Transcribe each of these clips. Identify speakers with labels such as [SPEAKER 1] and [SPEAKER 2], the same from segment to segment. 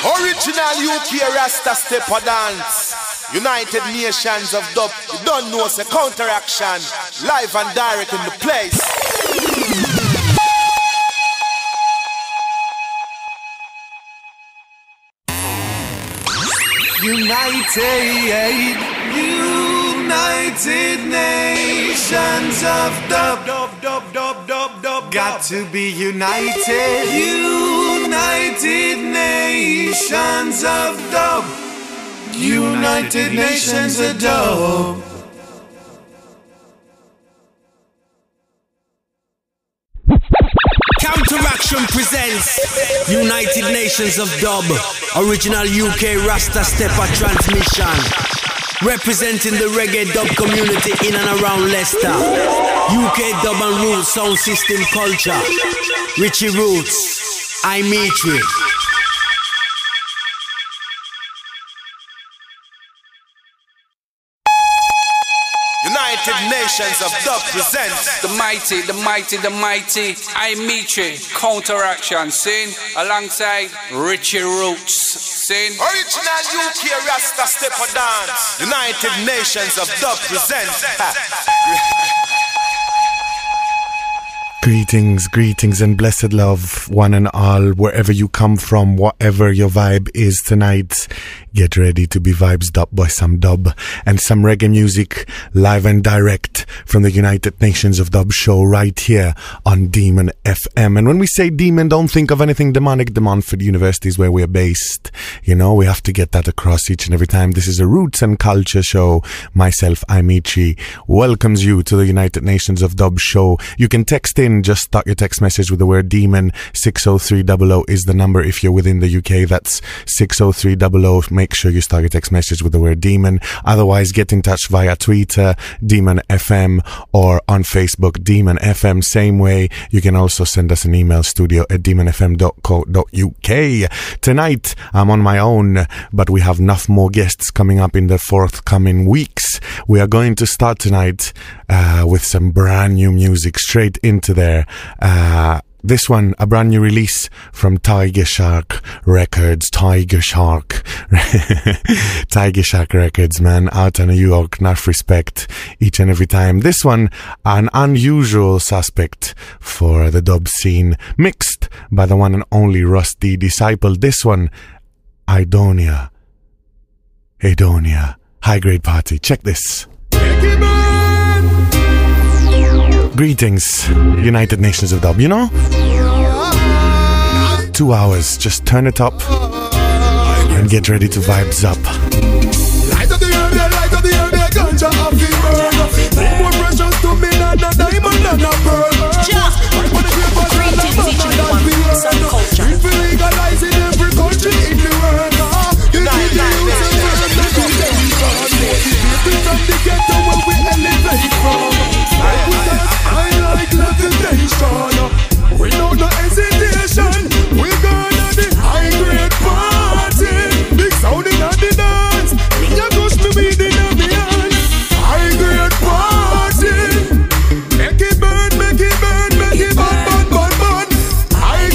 [SPEAKER 1] Original UK Rasta Stepper Dance. United Nations of Dub. You don't know it's a counteraction. Live and direct in the place.
[SPEAKER 2] United Nations of Dub. Got to be united. United Nations of Dub. United Nations of Dub.
[SPEAKER 3] Counteraction presents United Nations of Dub, original UK Rasta Stepper transmission. Representing the reggae dub community in and around Leicester. UK dub and roots sound system culture. Richie Roots, Imetri.
[SPEAKER 1] United Nations of Dub presents
[SPEAKER 4] the mighty Imetri counteraction scene alongside Richie Roots scene.
[SPEAKER 1] Original UK Rasta Stepper Dance. United Nations of Dub presents.
[SPEAKER 5] Greetings and blessed love, one and all, wherever you come from, whatever your vibe is tonight. Get ready to be vibes up by some dub and some reggae music, live and direct from the United Nations of Dub show right here on Demon FM. And when we say demon, don't think of anything demonic. Demonford University is where we're based. You know, we have to get that across each and every time. This is a roots and culture show. Myself, Imetri, welcomes you to the United Nations of Dub show. You can text in, just start your text message with the word demon. 60300 is the number if you're within the UK. That's 60300. Make sure you start your text message with the word demon. Otherwise, get in touch via Twitter, Demon FM, or on Facebook, Demon FM. Same way, you can also send us an email, studio@demonfm.co.uk. Tonight, I'm on my own, but we have enough more guests coming up in the forthcoming weeks. We are going to start tonight with some brand new music straight into there. This one, a brand new release from Tiger Shark Records. Tiger Shark Records, man, out of New York. Enough respect each and every time. This one, an unusual suspect for the dub scene, mixed by the one and only Rusty Disciple. This one, Idonia, High Grade Party. Check this. Greetings, United Nations of Dub, you know? 2 hours, just turn it up and get ready to vibes up.
[SPEAKER 2] Light of the air, ganja of the burn. More precious to me than a diamond and a pearl.
[SPEAKER 6] Greetings, each and every one, some culture.
[SPEAKER 2] We legalize in every country in the world. You need the youth and from the ghetto where we elevate from. I like levitation. Without no hesitation, we gonna the high grade party. Big sound in the dance. You push me with in my hand. High grade party. Make it burn, make it burn, make it burn, burn, burn, burn. High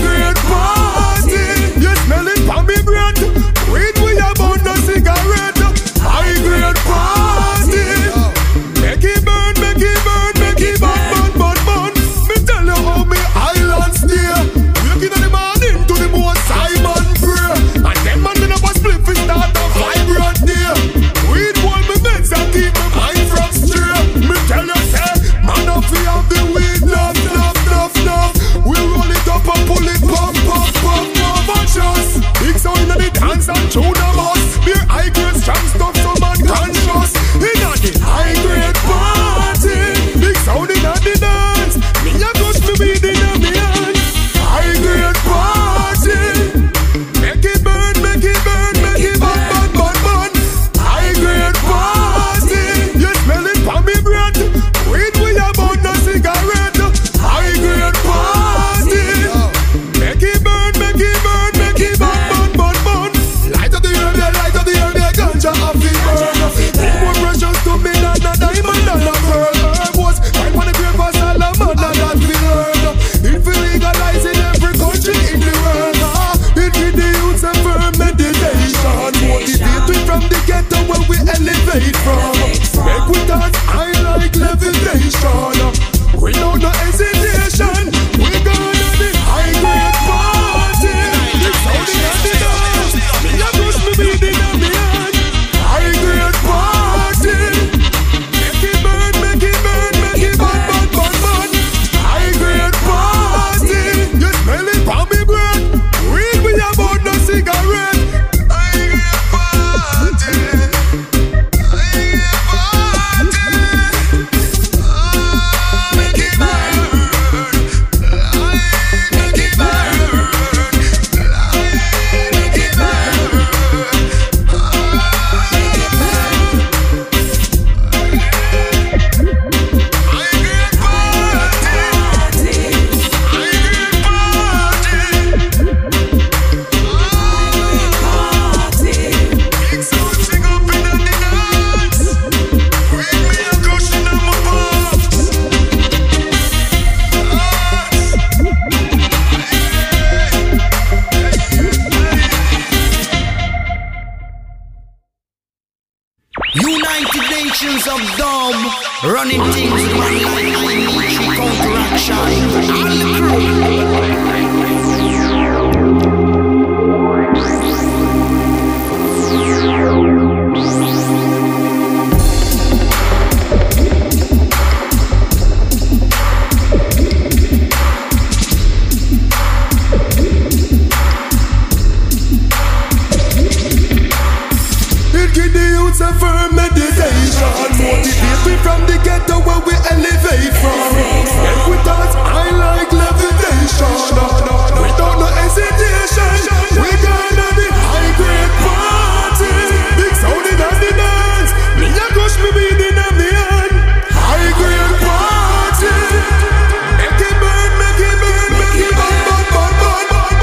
[SPEAKER 3] Nations of Dub, running things with one line, military counteraction. All the crew.
[SPEAKER 2] A firm meditation, motivate me from the ghetto where we elevate from. Help with us, I like levitation. Without no hesitation, we gonna the high grade party. Big sound in the dance, me a gush me weed in a me hand. High grade party, make it burn, make it burn, make it burn, burn, burn, burn.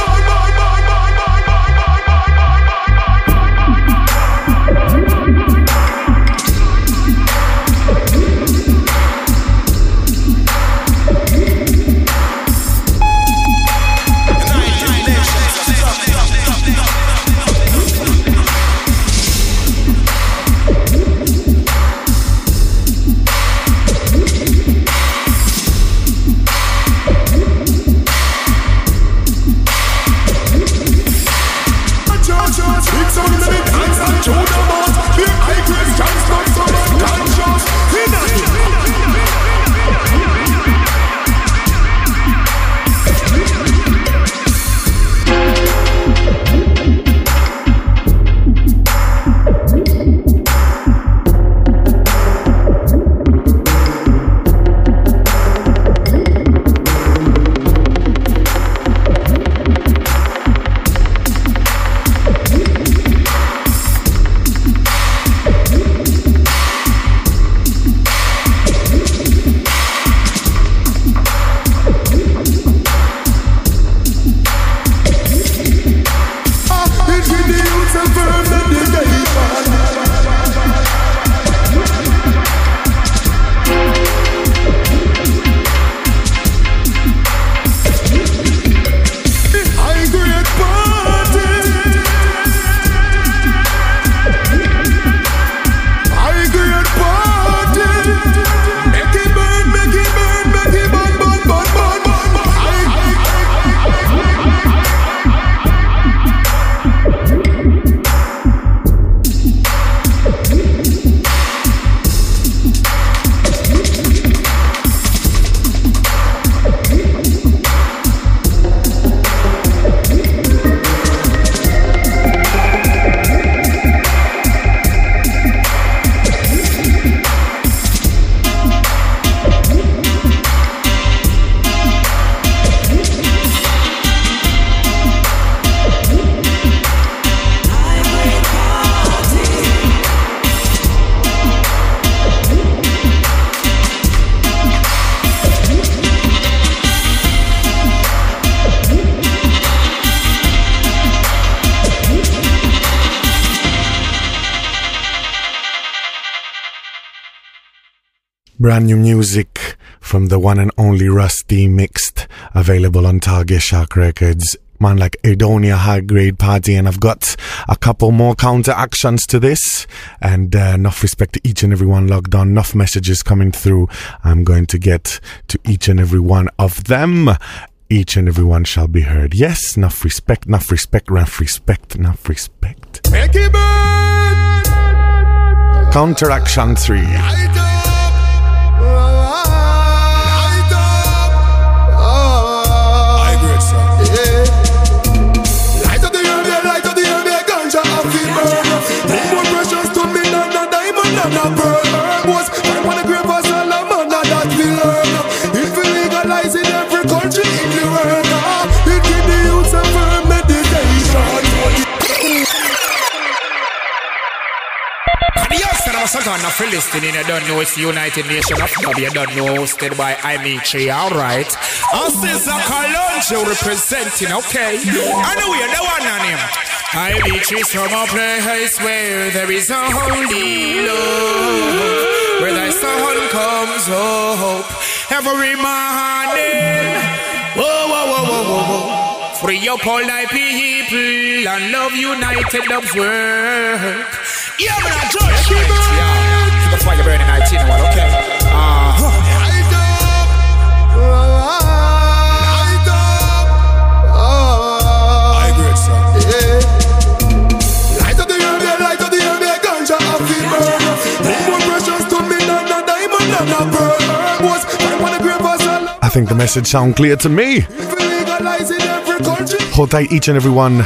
[SPEAKER 5] Brand new music from the one and only Rusty Mixed, available on Target Shark Records. Man like Edonia High Grade Party, and I've got a couple more counter actions to this, and enough respect to each and every one logged on, enough messages coming through. I'm going to get to each and every one of them. Each and every one shall be heard. Yes, enough respect, enough respect, enough respect, enough respect.
[SPEAKER 2] Make it burn.
[SPEAKER 5] Counter action 3.
[SPEAKER 7] Gonna for listening, you don't know it's United Nations of Dub, you don't know, hosted by Imetri, alright. Us is a Kalonjo representing, okay. I know you're the one on him. Imetri's from a place where there is only love, where the sun comes up every morning. Whoa, whoa, whoa, whoa, whoa, whoa. Free up all thy people and love United Dub's work. Yeah, man, I judge it. the fire burning 19, okay?
[SPEAKER 5] I think the message sounds clear to me. Hold tight, each and every one.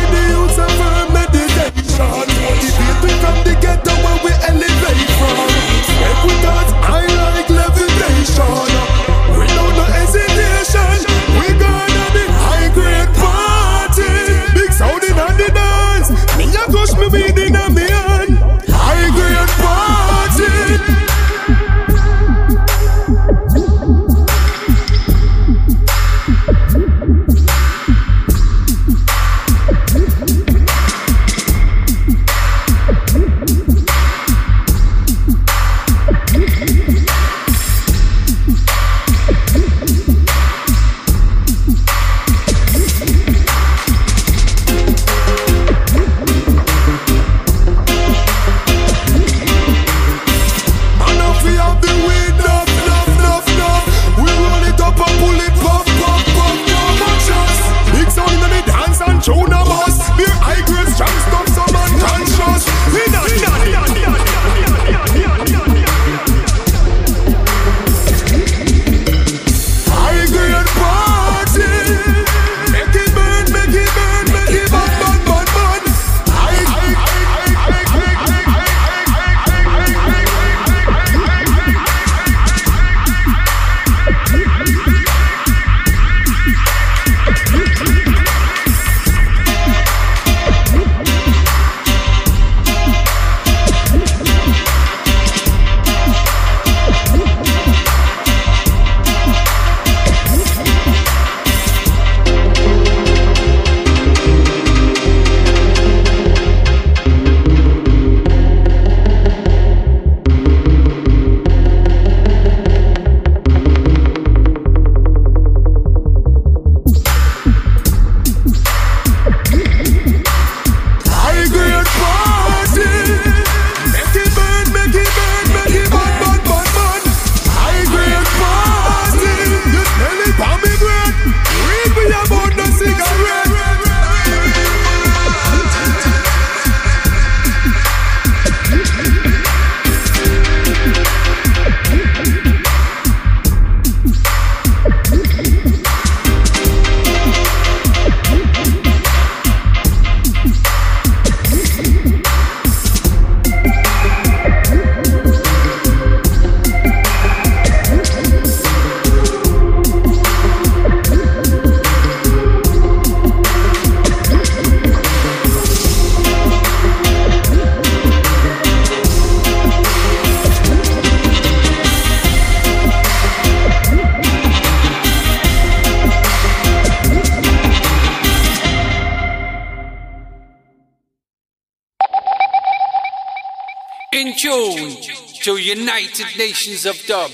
[SPEAKER 4] In tune to United Nations of Dub.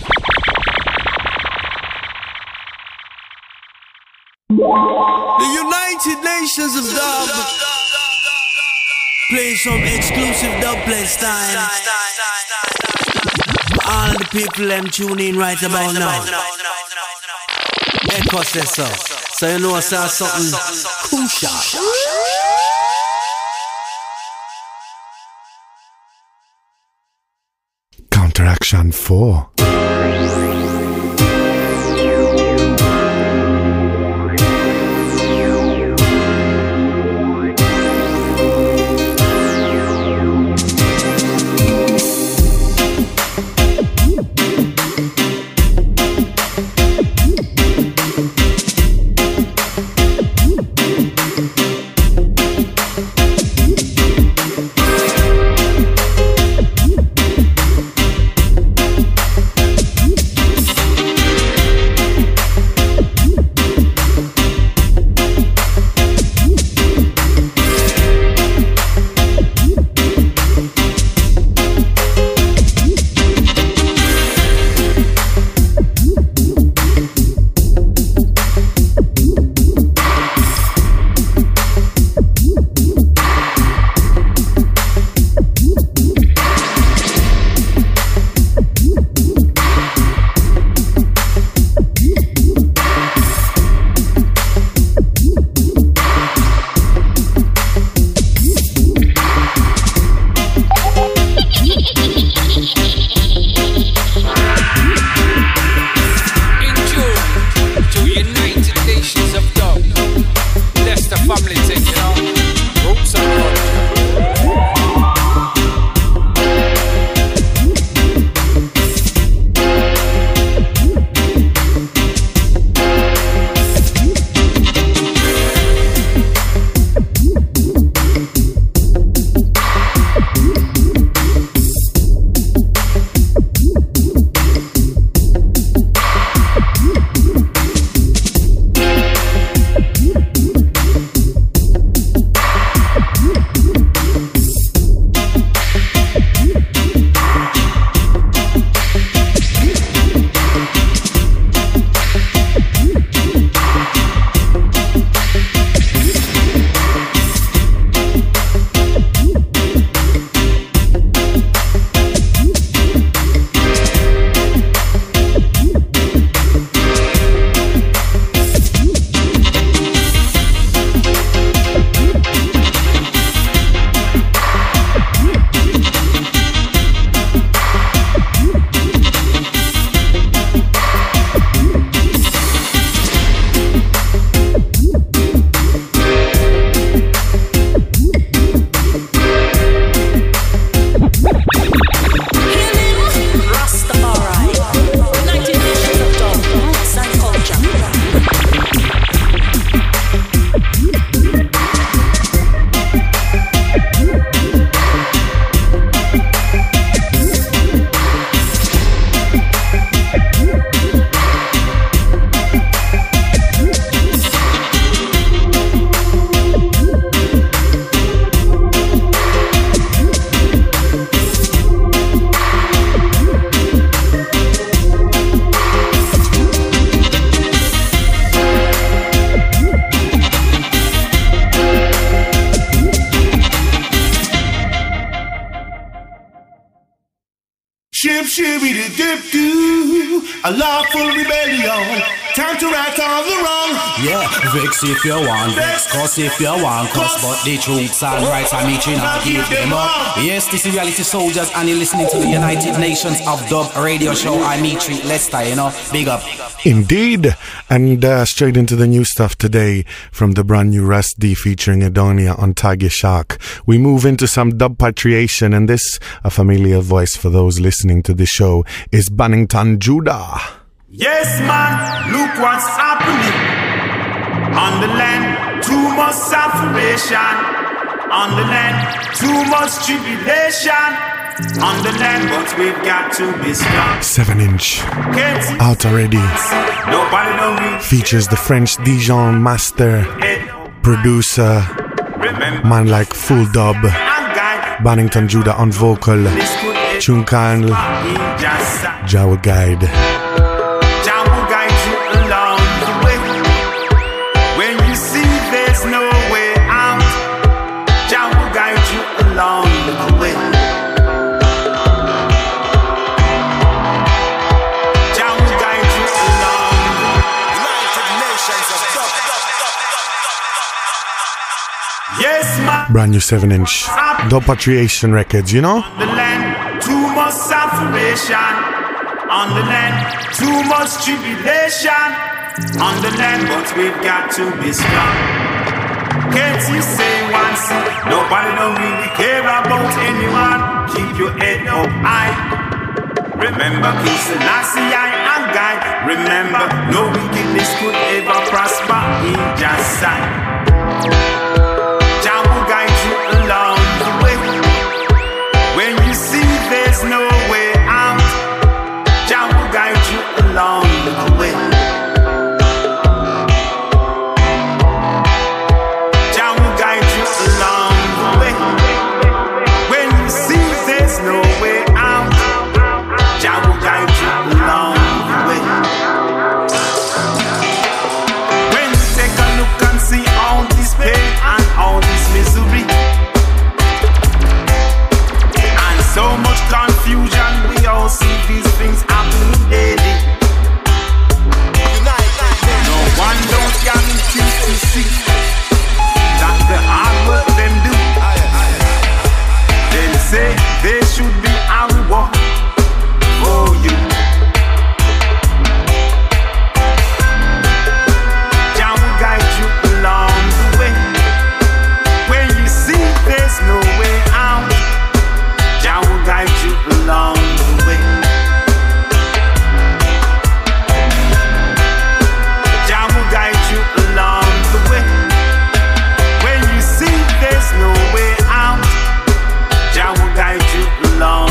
[SPEAKER 3] The United Nations of Dub. Play some exclusive dub play style. All the people them tune in right about now. Echo says so. So you know I saw something crucial.
[SPEAKER 5] Counteraction 4.
[SPEAKER 2] shibby the dip do. A lawful rebellion. Time to right all the wrong.
[SPEAKER 8] Yeah, vex if you want, vex, cuss if you want, cuss. But the truths and rights I meet you not give them up. Yes, this is Reality Soldiers and you're listening to the United Nations of Dub radio show. I meet you, Leicester, you know, big up.
[SPEAKER 5] Indeed. And straight into the new stuff today from the brand new Ras D featuring Adonia on Tiger Shark. We move into some dub patriation, and this, a familiar voice for those listening to the show, is Bannington Judah.
[SPEAKER 2] Yes, man, look what's happening. On the land, too much separation. On the land, too much tribulation. On the land, but we've got to be strong.
[SPEAKER 5] 7-inch, out already.
[SPEAKER 2] Nobody know
[SPEAKER 5] features the French Dijon master, producer, man like Full Dub, Bannington Judah on vocal, Chunkan, Jawa Guide. Brand new 7-inch Dub Patriation Records, you know?
[SPEAKER 2] On the land, too much separation. On the land, too much tribulation. On the land, but we've got to be strong. Can't you say once? Nobody don't really care about anyone. Keep your head up high. Remember, King Selassie, I am guide. Remember, no wickedness could ever prosper in just sight. Jah will guide you along the way. When you see there's no way out, Jah will guide you along the way. Jah will guide you along the way. When you see there's no way out, Jah will guide you along the way. When you take a look and see all this pain and all this misery and so much confusion, we all see these things happening daily. No one don't guarantee to see that the hard work them do. They say there should be a reward for you. Jah will guide you along the way. When you see there's no way out, Jah will guide you along the way. Jah will guide you along the way. When you see there's no way out, Jah will guide you along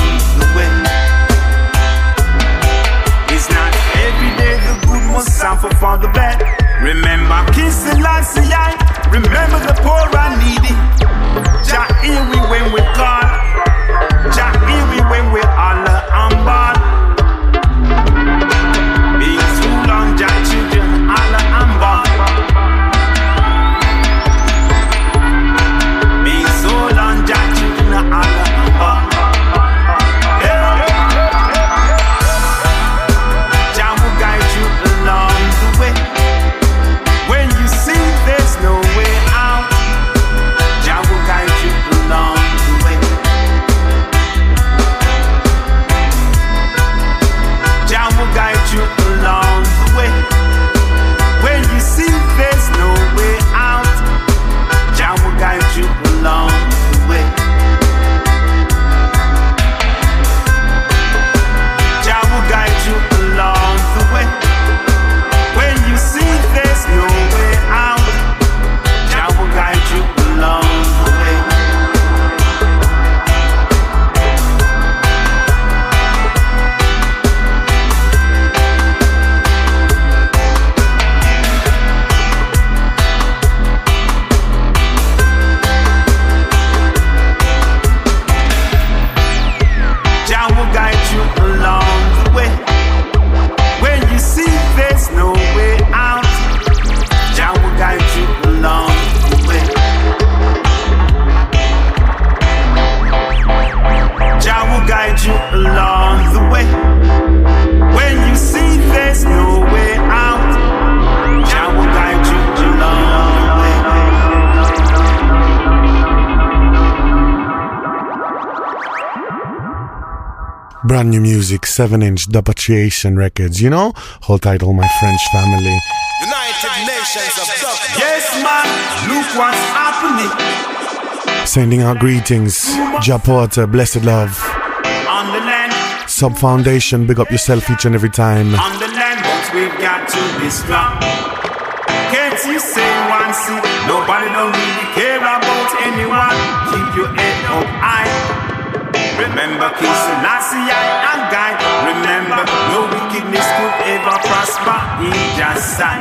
[SPEAKER 5] Brand new music, 7-inch Dubpatriation Records, you know? Hold tight, all my French family.
[SPEAKER 1] United Nations of Dub.
[SPEAKER 9] Yes, man, look what's happening.
[SPEAKER 5] Sending out greetings. Ja Porter, blessed love.
[SPEAKER 9] On the land.
[SPEAKER 5] Sub Foundation, big up yourself each and every time.
[SPEAKER 9] On the land, but we've got to be strong. Can't you say one thing? Nobody don't really care about anyone. Keep your head up high. Remember King Selassie and Guy. Remember, no wickedness could ever prosper in Jah's sight.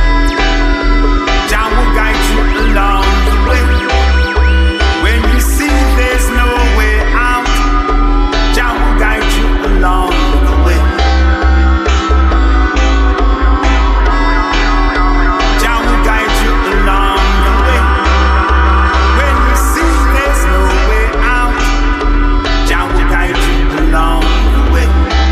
[SPEAKER 9] Jah will guide you along the way. When you see there's no way out, Jah will guide you along the way. Jah will guide you along the way. When you see there's no way out, Jah will guide you along the way.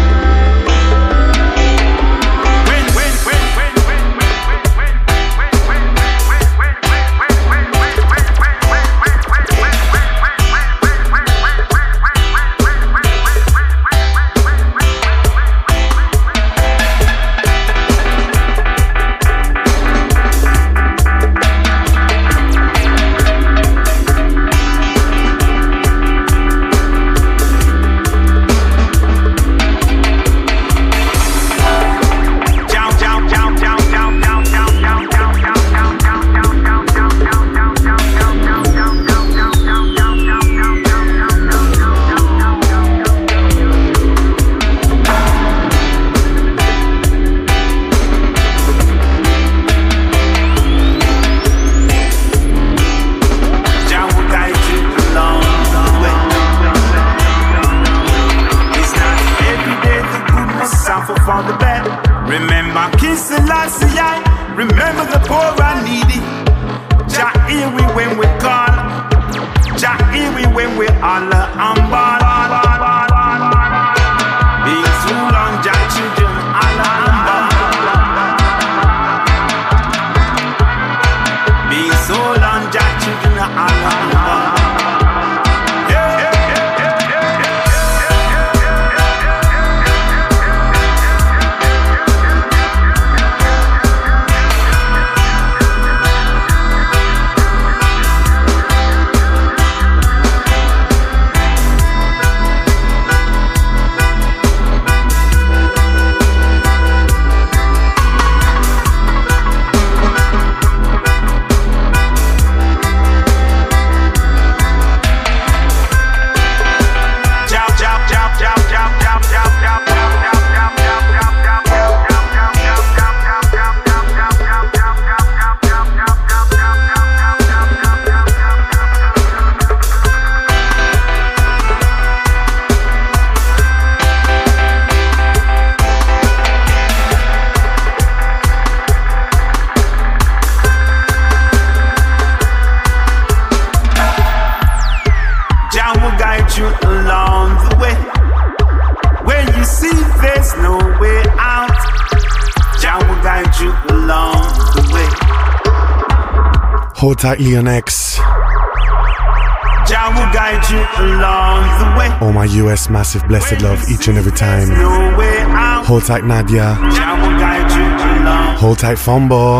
[SPEAKER 9] Remember King Selassie, remember the poor and needy. Jah hear we when we call, Jah hear we when we holler and ball. Being too long, Jah children holler and ball. Being so long, Jah children holler and ball.
[SPEAKER 5] Hold tight, Leon X.
[SPEAKER 9] Jah will guide you along the way.
[SPEAKER 5] Oh my US massive blessed love each and every time.
[SPEAKER 9] No way out.
[SPEAKER 5] Hold tight, Nadia.
[SPEAKER 9] Jah will guide you along.
[SPEAKER 5] Hold tight, Fumbo.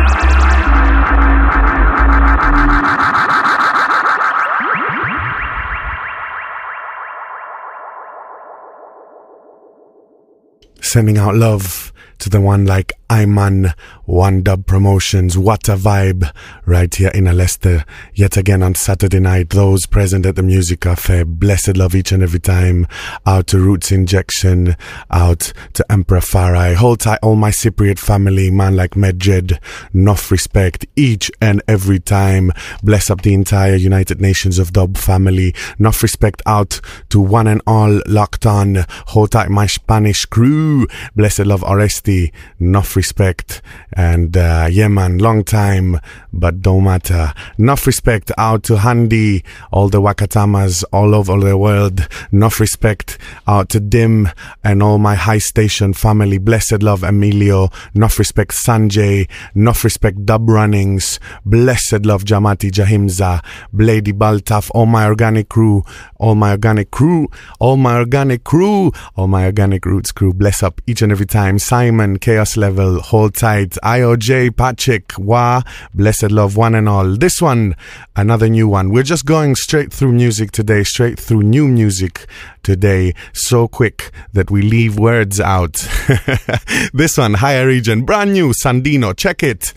[SPEAKER 5] Sending out love to the one like Iman, One Dub Promotions. What a vibe right here in Leicester. Yet again on Saturday night, those present at the Music Cafe, blessed love each and every time. Out to Roots Injection, out to Emperor Farai. Hold tight, all my Cypriot family, man like Medjed. Enough respect each and every time. Bless up the entire United Nations of Dub family. Enough respect out to one and all locked on. Hold tight, my Spanish crew. Blessed love Oresti. Enough respect respect. And yeah, man, long time, but don't matter. Enough respect out to Handy, all the Wakatamas all over the world. Enough respect out to Dim and all my high station family. Blessed love, Emilio. Enough respect, Sanjay. Enough respect, Dub Runnings. Blessed love, Jamati Jahimza. Blady Baltaf, all my organic crew. All my organic crew. All my organic crew. All my organic roots crew. Bless up each and every time. Simon, Chaos Level, Hold Tight, IOJ, Patrick, Wah, blessed love, one and all. This one, another new one. We're just going straight through music today, straight through new music today, so quick that we leave words out. This one, Higher Region, brand new, Sandino, check it.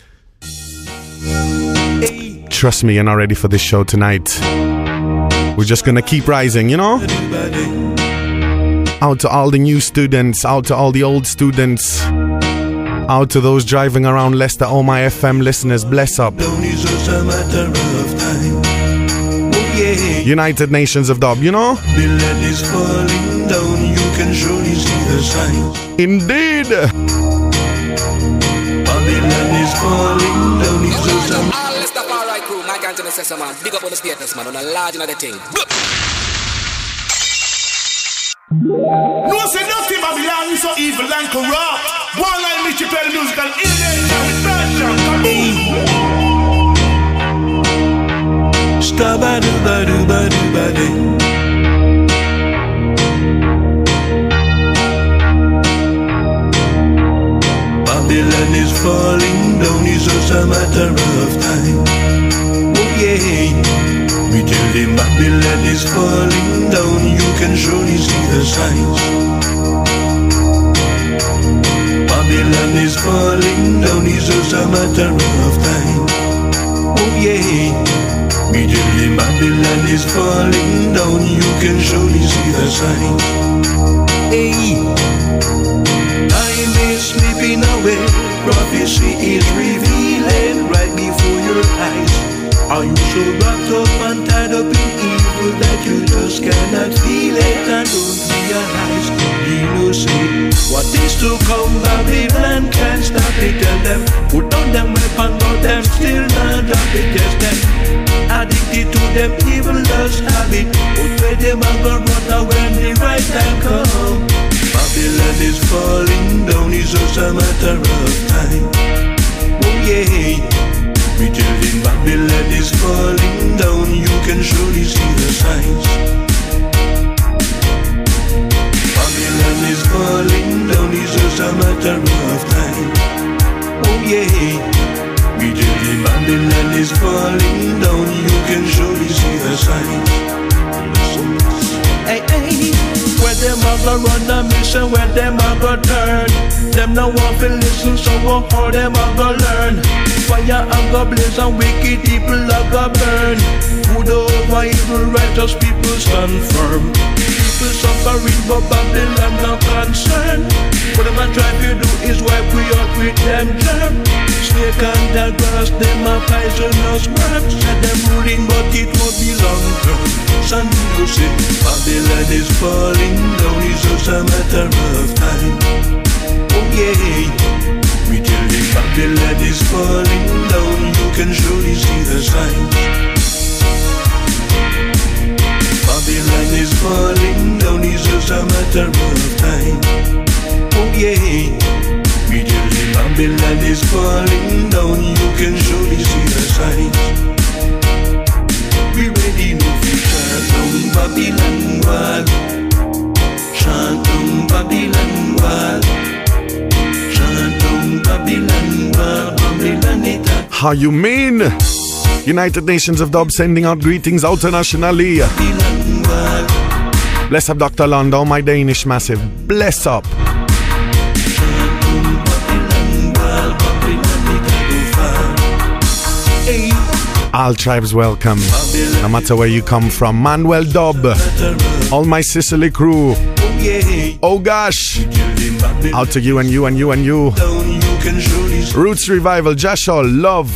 [SPEAKER 5] Trust me, you're not ready for this show tonight. We're just gonna keep rising, you know? Out to all the new students, out to all the old students, out to those driving around Leicester, all my FM listeners, bless up. United Nations of Dub, you know? Indeed.
[SPEAKER 10] All Leicester Alright crew, Mike Anthony says, man, big up on the status, man, on a large another thing.
[SPEAKER 2] No say nothing Babylon is so evil and corrupt. One line me to play musical alien with passion. Stabba-doo-ba-doo-ba-doo-ba-doo. Babylon is falling down, it's just a matter of time. Oh yeah. We tell them Babylon is falling down, you can surely see the signs. Babylon is falling down, it's just a matter of time. Oh yeah, we tell them Babylon is falling down, you can surely see the signs. Hey, time is slipping away, prophecy is revealing right before your eyes. Are you so wrapped up and tied up in evil that you just cannot feel it and don't realize? You know, say, what is to come, Babylon can't stop it. Tell them, put on them weapon, but them still not up it. Just them, addicted to them evil lust habit. But where them are gonna run when the right time come. Babylon is falling down, it's just a matter of time. Oh yeah. We tell them Babylon is falling down, you can surely see the signs. Babylon is falling down, it's just a matter of time. Oh yeah, we tell them Babylon is falling down, you can surely see the signs. Hey, hey. Where them a go run a mission, where them a go turn. Them no want to listen, so what how them a go learn. Fire a go blaze and wicked people a go burn. Good over evil, righteous people stand firm. People suffering, but Babylon no concern. What them a try to do is wipe we out with them germ. Snake and the grass, them a poisonous worms. Said them ruling, but it won't be long term. Sandino say, Babylon is falling down, it's just a matter of time. Oh yeah, we tell them Babylon is falling down, you can surely see the signs. Babylon is falling down, it's just a matter of time. Oh yeah, we tell them Babylon is falling down, you can surely see the signs. We ready no future. Chant Babylon wall, chant Babylon wall, chant Babylon wall, Babylon it.
[SPEAKER 5] How you mean? United Nations of Dub sending out greetings internationally. Bless up Dr. Londo, my Danish massive. Bless up. All tribes welcome, no matter where you come from. Manuel Dub, all my Sicily crew. Oh gosh, out to you and you and you and you. Roots Revival, Joshua, love.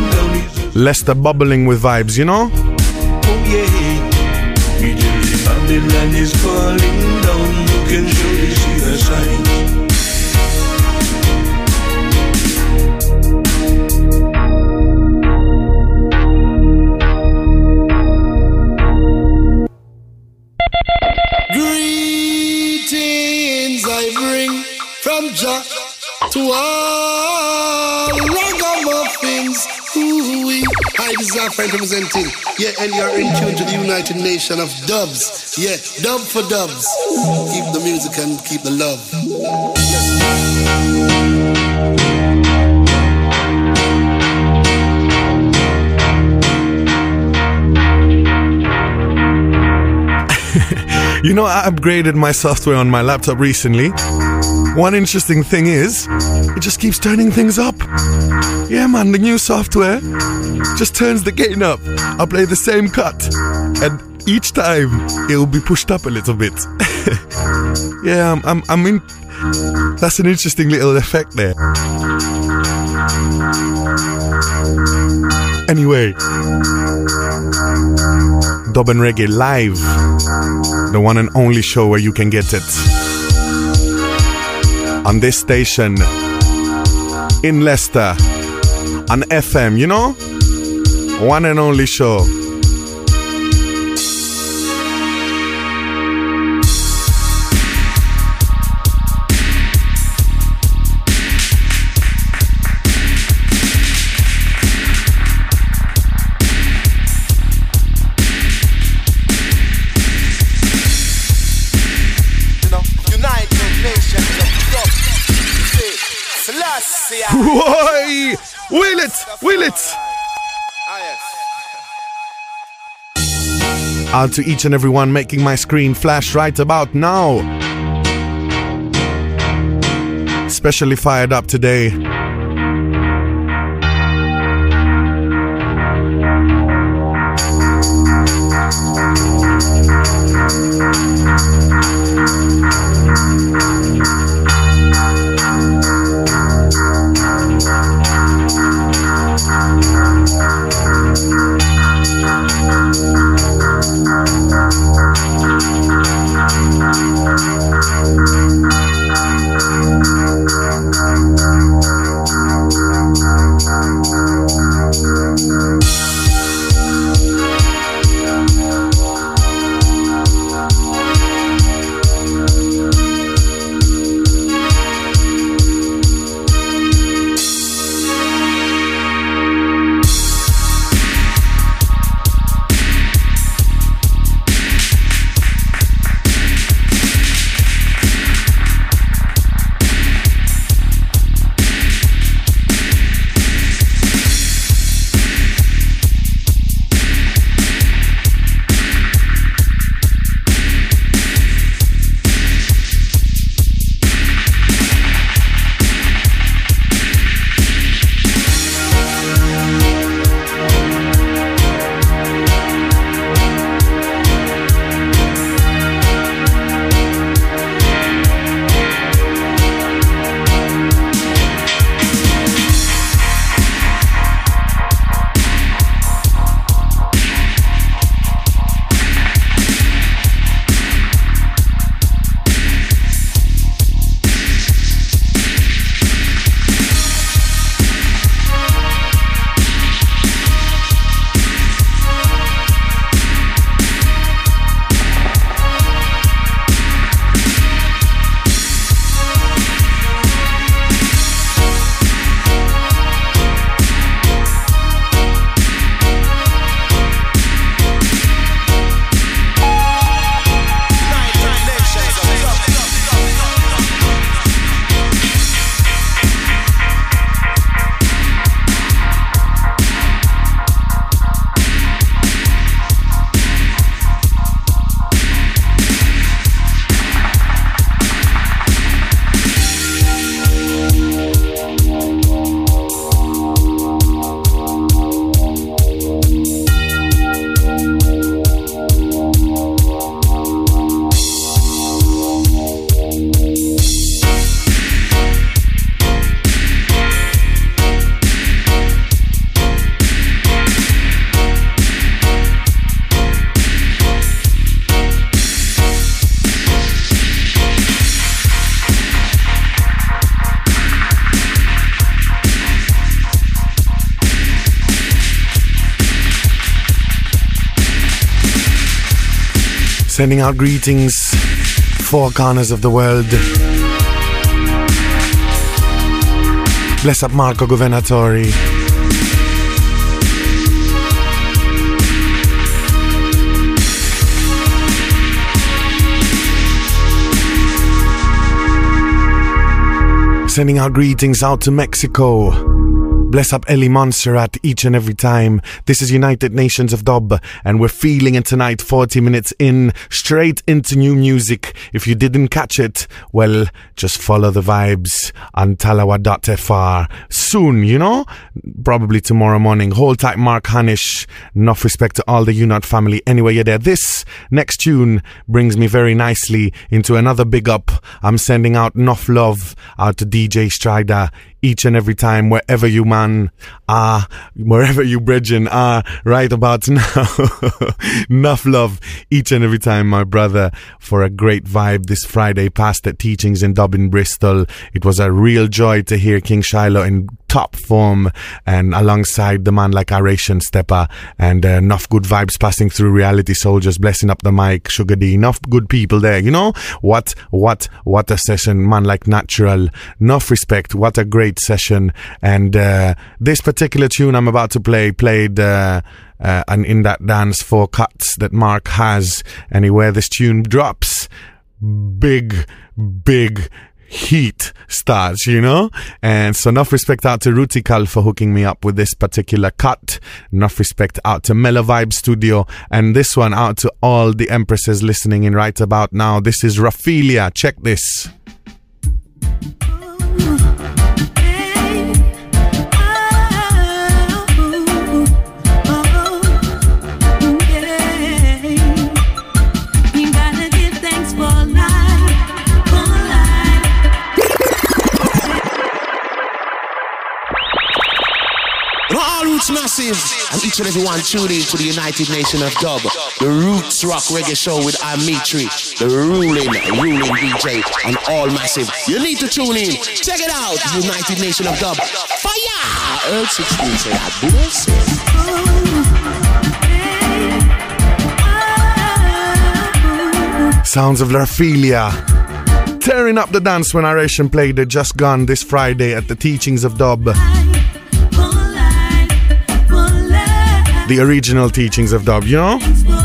[SPEAKER 5] Leicester bubbling with vibes, you know?
[SPEAKER 2] Babylon is falling down. You can surely see the signs.
[SPEAKER 11] Greetings I bring from Jah to all ragamuffins. Ooh-wee. Hi, this is our friend representing. Yeah, and you're in tune to the United Nation of Dubs. Yeah, dub for dubs. Keep the music and keep the love.
[SPEAKER 5] You know, I upgraded my software on my laptop recently. One interesting thing is, it just keeps turning things up. Yeah, man, the new software just turns the gain up. I play the same cut, and each time it will be pushed up a little bit. Yeah, I mean, that's an interesting little effect there. Anyway, Dub and Reggae Live, the one and only show where you can get it on this station in Leicester on FM, you know? One and only show. Why? Will it? Out to each and everyone making my screen flash right about now. Especially fired up today. Sending out greetings, four corners of the world. Bless up Marco Governatori. Sending out greetings out to Mexico. Bless up Ellie Montserrat each and every time. This is United Nations of Dub, and we're feeling it tonight, 40 minutes in, straight into new music. If you didn't catch it, well, just follow the vibes on talawa.fr. Soon, you know? Probably tomorrow morning. Hold tight, Mark Hanish. Enough respect to all the UNOT family. Anyway, you're there. This next tune brings me very nicely into another big up. I'm sending out enough love out to DJ Strider each and every time, wherever you man are, wherever you brethren are right about now. Enough love each and every time, my brother, for a great vibe this Friday past at Teachings in Dublin, Bristol. It was a real joy to hear King Shiloh in top form and alongside the man like Aration Stepper, and enough good vibes passing through Reality Soldiers, blessing up the mic, Sugar D, enough good people there, you know? What a session, man like Natural, enough respect, what a great session. And this particular tune I'm about to play played and in that dance 4 cuts that Mark has, anywhere this tune drops, big heat starts, you know? And so enough respect out to Rutikal for hooking me up with this particular cut. Enough respect out to Mellow Vibe Studio, and this one out to all the empresses listening in right about now. This is Raphaelia. Check this.
[SPEAKER 12] Massive, and each and every one tuning to the United Nation of Dub, the Roots Rock Reggae Show with Amitri, the ruling DJ, and all massive. You need to tune in. Check it out, United Nation of Dub. Fire! Earl 16 say I bless
[SPEAKER 5] it. Sounds of Raphaelia. Tearing up the dance when Aration played the Just Gone this Friday at the Teachings of Dub. The original Teachings of Dub, you know?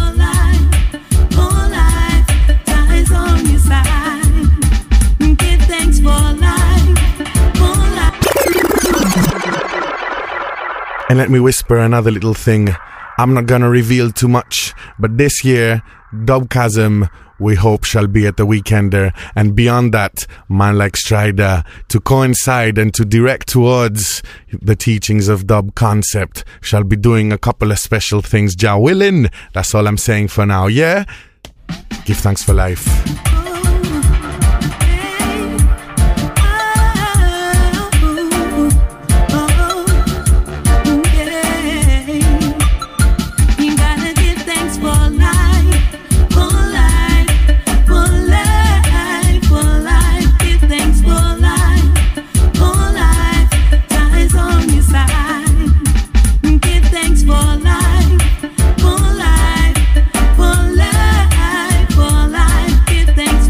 [SPEAKER 5] And let me whisper another little thing. I'm not gonna reveal too much, but this year, Dubcasm, we hope, shall be at the Weekender, and beyond that, man like Strider, to coincide and to direct towards the Teachings of Dub concept, shall be doing a couple of special things, Jah willing. That's all I'm saying for now, yeah? Give thanks for life.
[SPEAKER 13] Thanks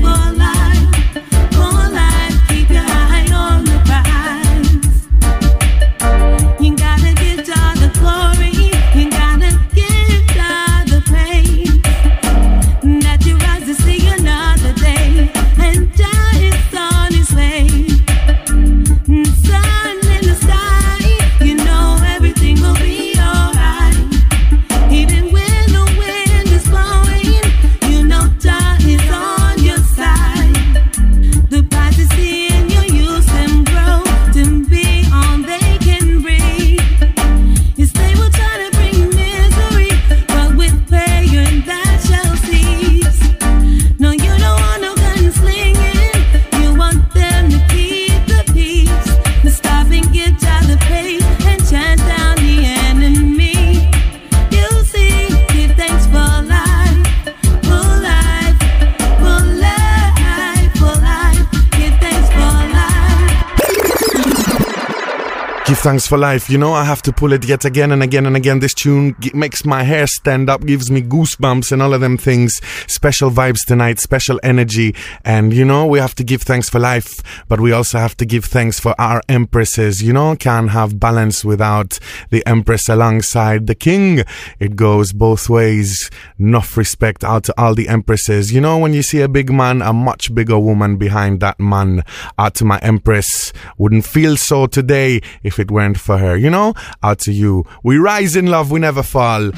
[SPEAKER 5] thanks for life. You know, I have to pull it yet again and again and again. This tune makes my hair stand up, gives me goosebumps and all of them things. Special vibes tonight, special energy. And, you know, we have to give thanks for life, but we also have to give thanks for our empresses. You know, can't have balance without the empress alongside the king. It goes both ways. Enough respect out to all the empresses. You know, when you see a big man, a much bigger woman behind that man. Out to my empress. Wouldn't feel so today if it weren't for her. You know, out to you. We rise in love, we never fall.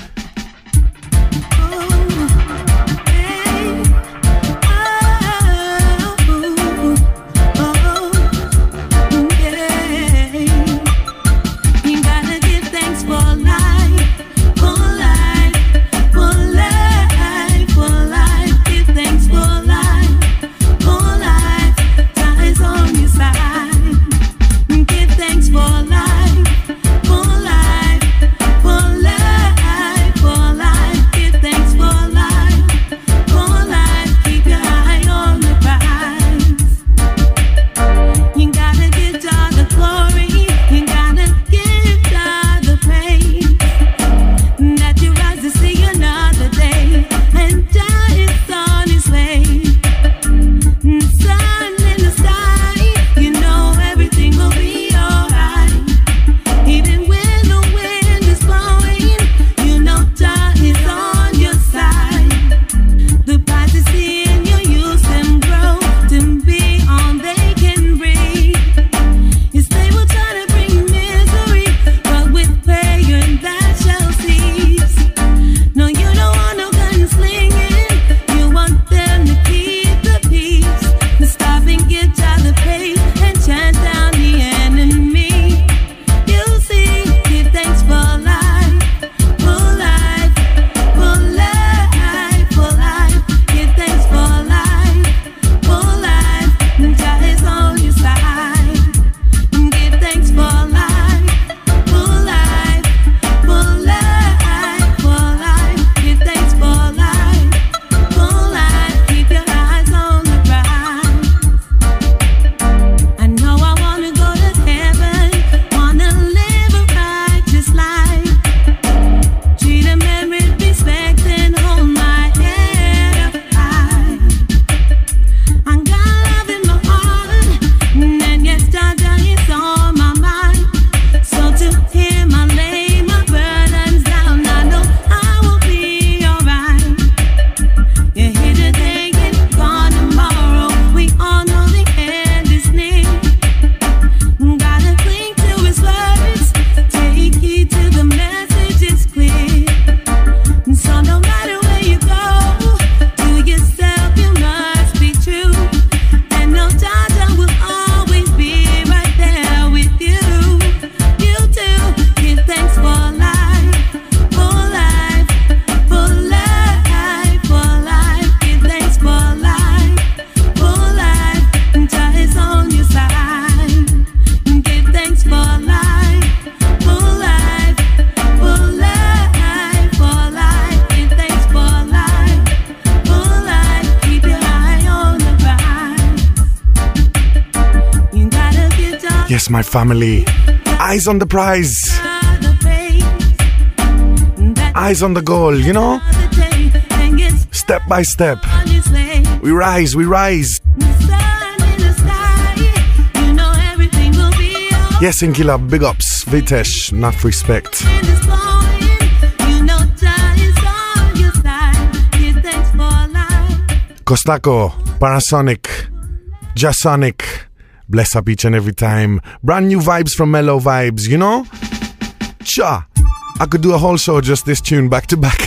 [SPEAKER 5] My family, eyes on the prize, eyes on the goal, you know, step by step, we rise, we rise. Yes, Inkila, big ups, Vitesh, enough respect. Costaco, Parasonic, Jasonic, bless up each and every time. Brand new vibes from Mellow Vibes, you know? Cha! I could do a whole show just this tune back to back.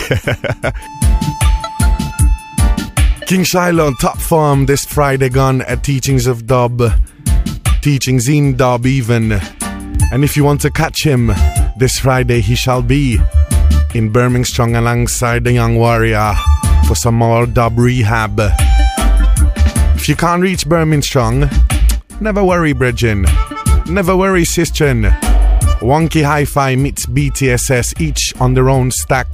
[SPEAKER 5] King Shiloh on top form this Friday gone at Teachings of Dub. Teachings in Dub even. And if you want to catch him, this Friday he shall be in Birmingham alongside the Young Warrior for some more dub rehab. If you can't reach Birmingham, never worry, Bridgin. Never worry, Sistren. Wonky Hi-Fi meets BTSS, each on their own stack.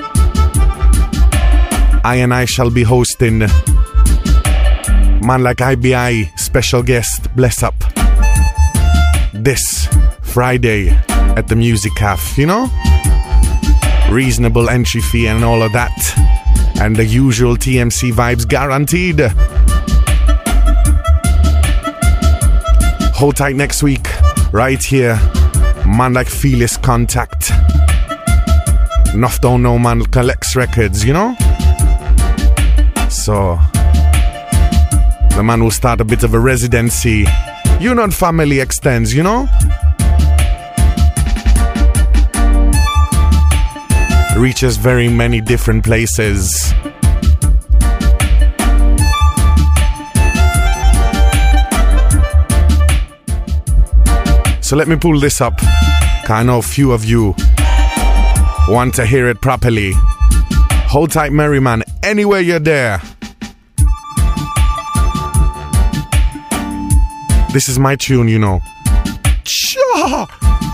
[SPEAKER 5] I shall be hosting. Man like IBI, special guest, bless up. This Friday at the Music Cafe, you know? Reasonable entry fee and all of that. And the usual TMC vibes guaranteed. Hold tight next week, right here. Man like Fearless Contact. Enough don't know man collects records, you know? So the man will start a bit of a residency. You know, family extends, you know? Reaches very many different places. So let me pull this up, 'cause I know a few of you want to hear it properly. Hold tight, Merryman, anywhere you're there. This is my tune, you know. Cha!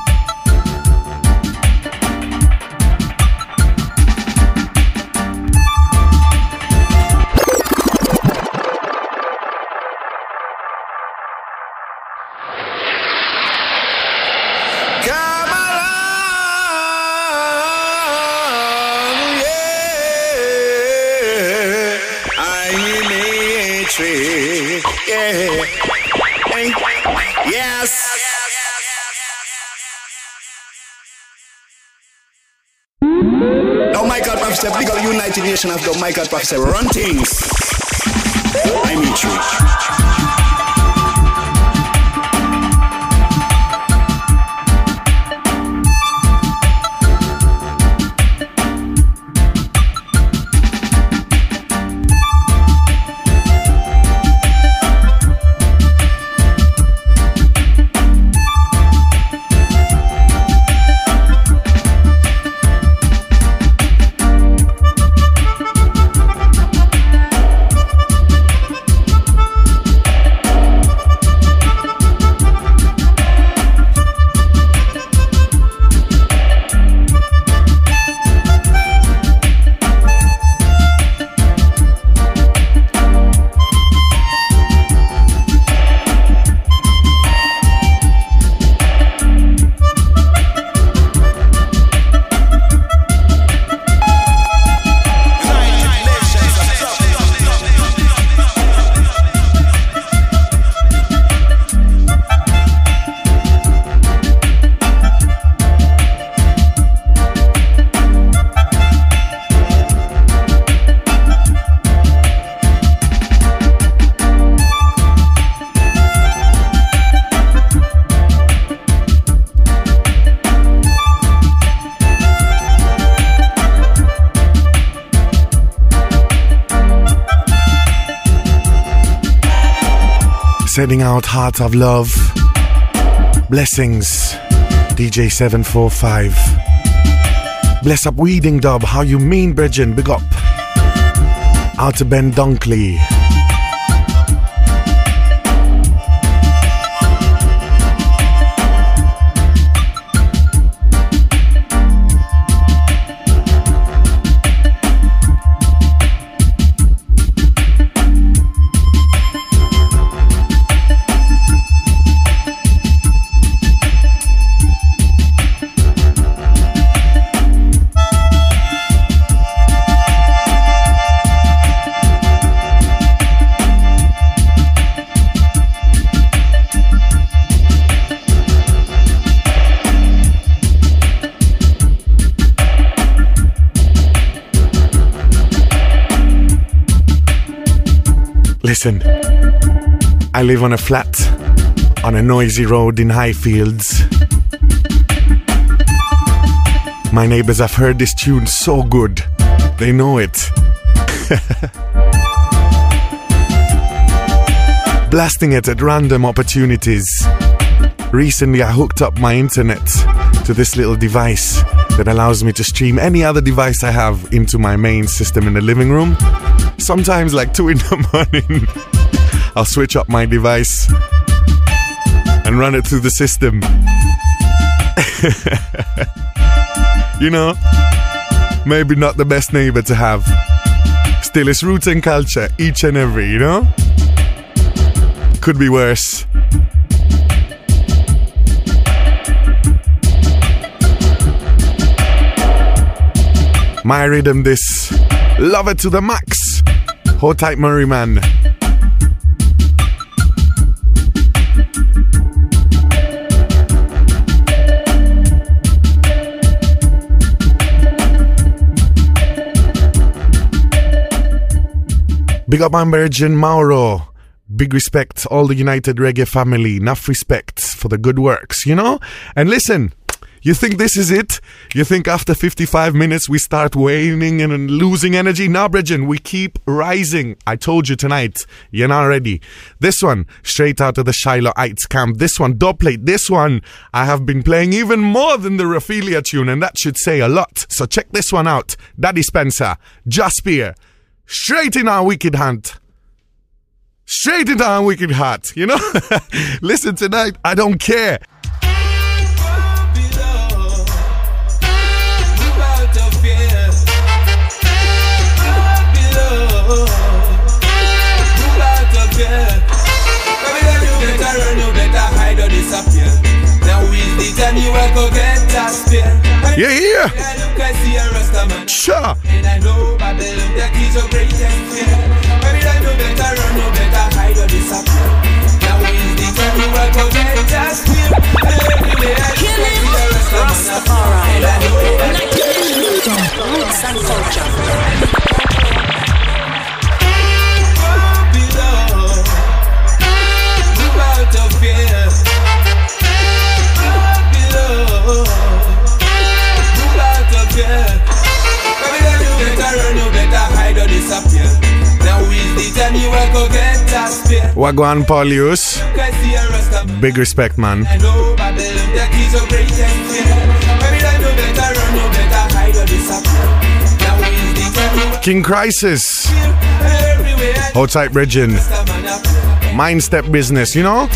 [SPEAKER 13] Big up United Nation of the Michael Prophet. Run things. I meet you.
[SPEAKER 5] Sending out heart of love. Blessings. DJ 745. Bless up Weeding Dub. How you mean, Bridgen? Big up. Out to Ben Dunkley. Listen, I live on a flat, on a noisy road in Highfields. My neighbors have heard this tune so good, they know it. Blasting it at random opportunities. Recently I hooked up my internet to this little device that allows me to stream any other device I have into my main system in the living room. Sometimes like 2 in the morning, I'll switch up my device and run it through the system. You know, maybe not the best neighbor to have. Still, it's roots and culture, each and every, you know? Could be worse. My rhythm this. Love it to the max. Hold tight, Murray man. Big up my Virgin Mauro. Big respect, all the United Reggae family. Enough respect for the good works, you know? And listen, you think this is it? You think after 55 minutes we start waning and losing energy? Nah, Bridget, we keep rising. I told you tonight, you're not ready. This one, straight out of the Shiloh Heights camp. This one, dubplate. This one, I have been playing even more than the Raphaelia tune, and that should say a lot. So check this one out. Daddy Spencer, Jaspier, straight in our wicked hand. Straight into our wicked heart, you know? Listen tonight, I don't care. Yeah. Sure. And I know Babylon, that is your greatest fear. Maybe I know better run, no better hide or disappear. Now is the time you will go get just fear. Killing Rastafari. And I know roots and culture. Wagwan Paulius. Big respect, man. King Crisis. Hold tight, Bridget. Mind step business, you know?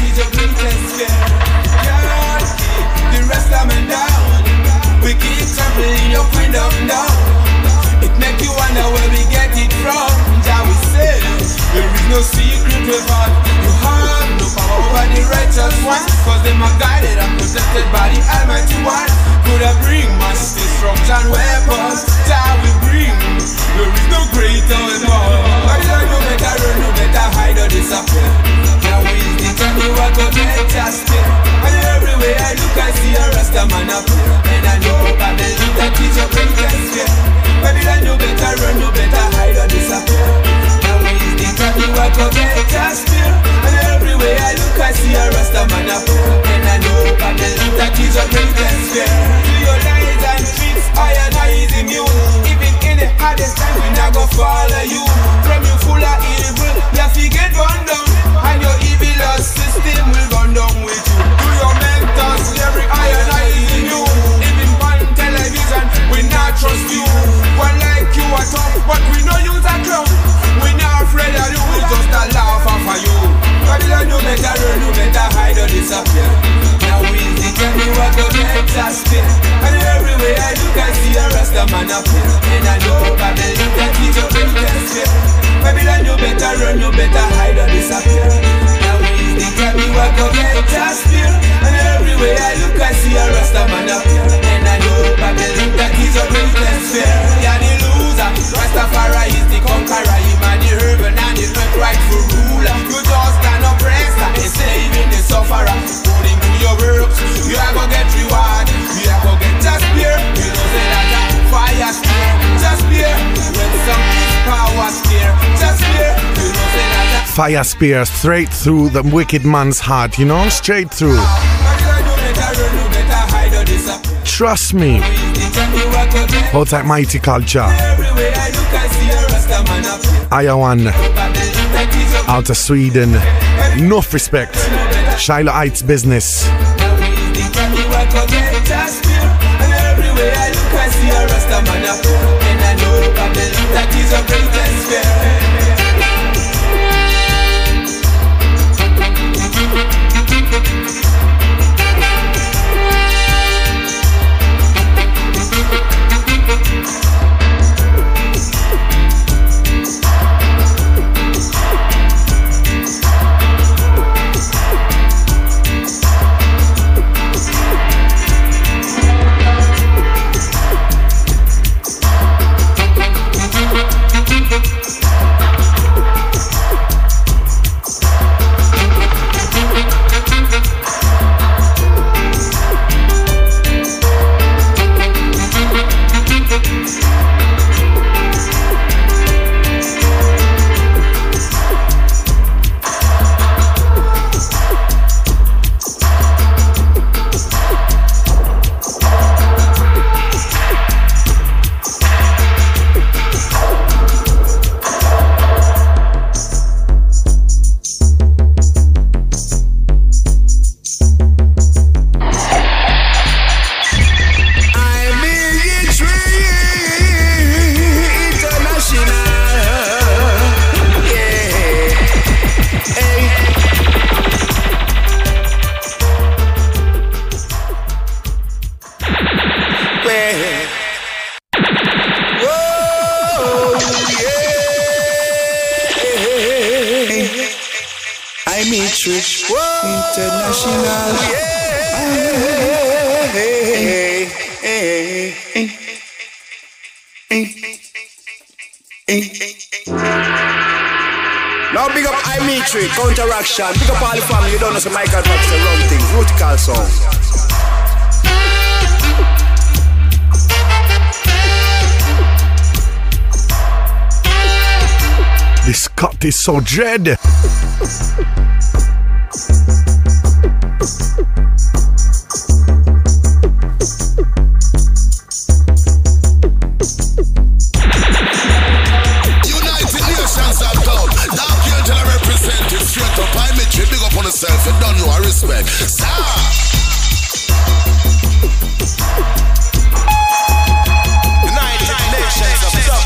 [SPEAKER 5] It make you wonder where we get it from. Jah we say there is no secret without you have no power over the righteous ones, cause them are guided and protected by the Almighty One. Could have bring mass destruction weapons. Jah we bring. There is no greater weapon. But you know better run, no better hide or disappear. Now is the time you are to get just here. And everywhere I look I see a Rasta man up here. And I know Babylon that is your greatest fear. Babylon you better run, you better hide or disappear. Now is the time you are to get just here. And everywhere I look I see a Rasta man up here. And I know Babylon that is your greatest fear. To your lies and tricks I and I is immune. Even in the hardest time we not go follow you. From you full of evil, you have to get run down. And your evil system will run down with you. Do your mental slavery, I and I is immune. Even on television, we not trust you. One like you are tough, but we know you's a clown. We not afraid of you, we just a laugh off of you. Babylon, you better run, you better hide or disappear. Now is the time you are to get us fear. And everywhere I look I see a Rasta man up here. And I know Babylon that is your greatest fear. Babylon, you better run, you better hide or disappear. Now is the time you are to get us fear. And everywhere I look I see a Rasta man up here. And I know Babylon that is your greatest fear. You're the loser, Rastafari is the conqueror. Him and the urban and the rightful ruler. You just stand oppressor, enslaving the sufferer. According to your works, you are gonna get reward. You are gonna get just fear. You know say that fire spear, just fear. When some power spear, just fear. You know say that fire spear straight through the wicked man's heart, you know, straight through. Trust me. Hold tight, mighty culture. Ayawan, out of Sweden. Enough respect. Shiloh Heights business.
[SPEAKER 12] Imitri International.
[SPEAKER 13] Now big up Imitri, Counteraction. Big up all the family. You don't know some Michael Baxter run things. Rutical song.
[SPEAKER 5] This cut is so dread.
[SPEAKER 14] Straight up, I make you big up on yourself. You don't know I respect.
[SPEAKER 1] United Nations of Dub.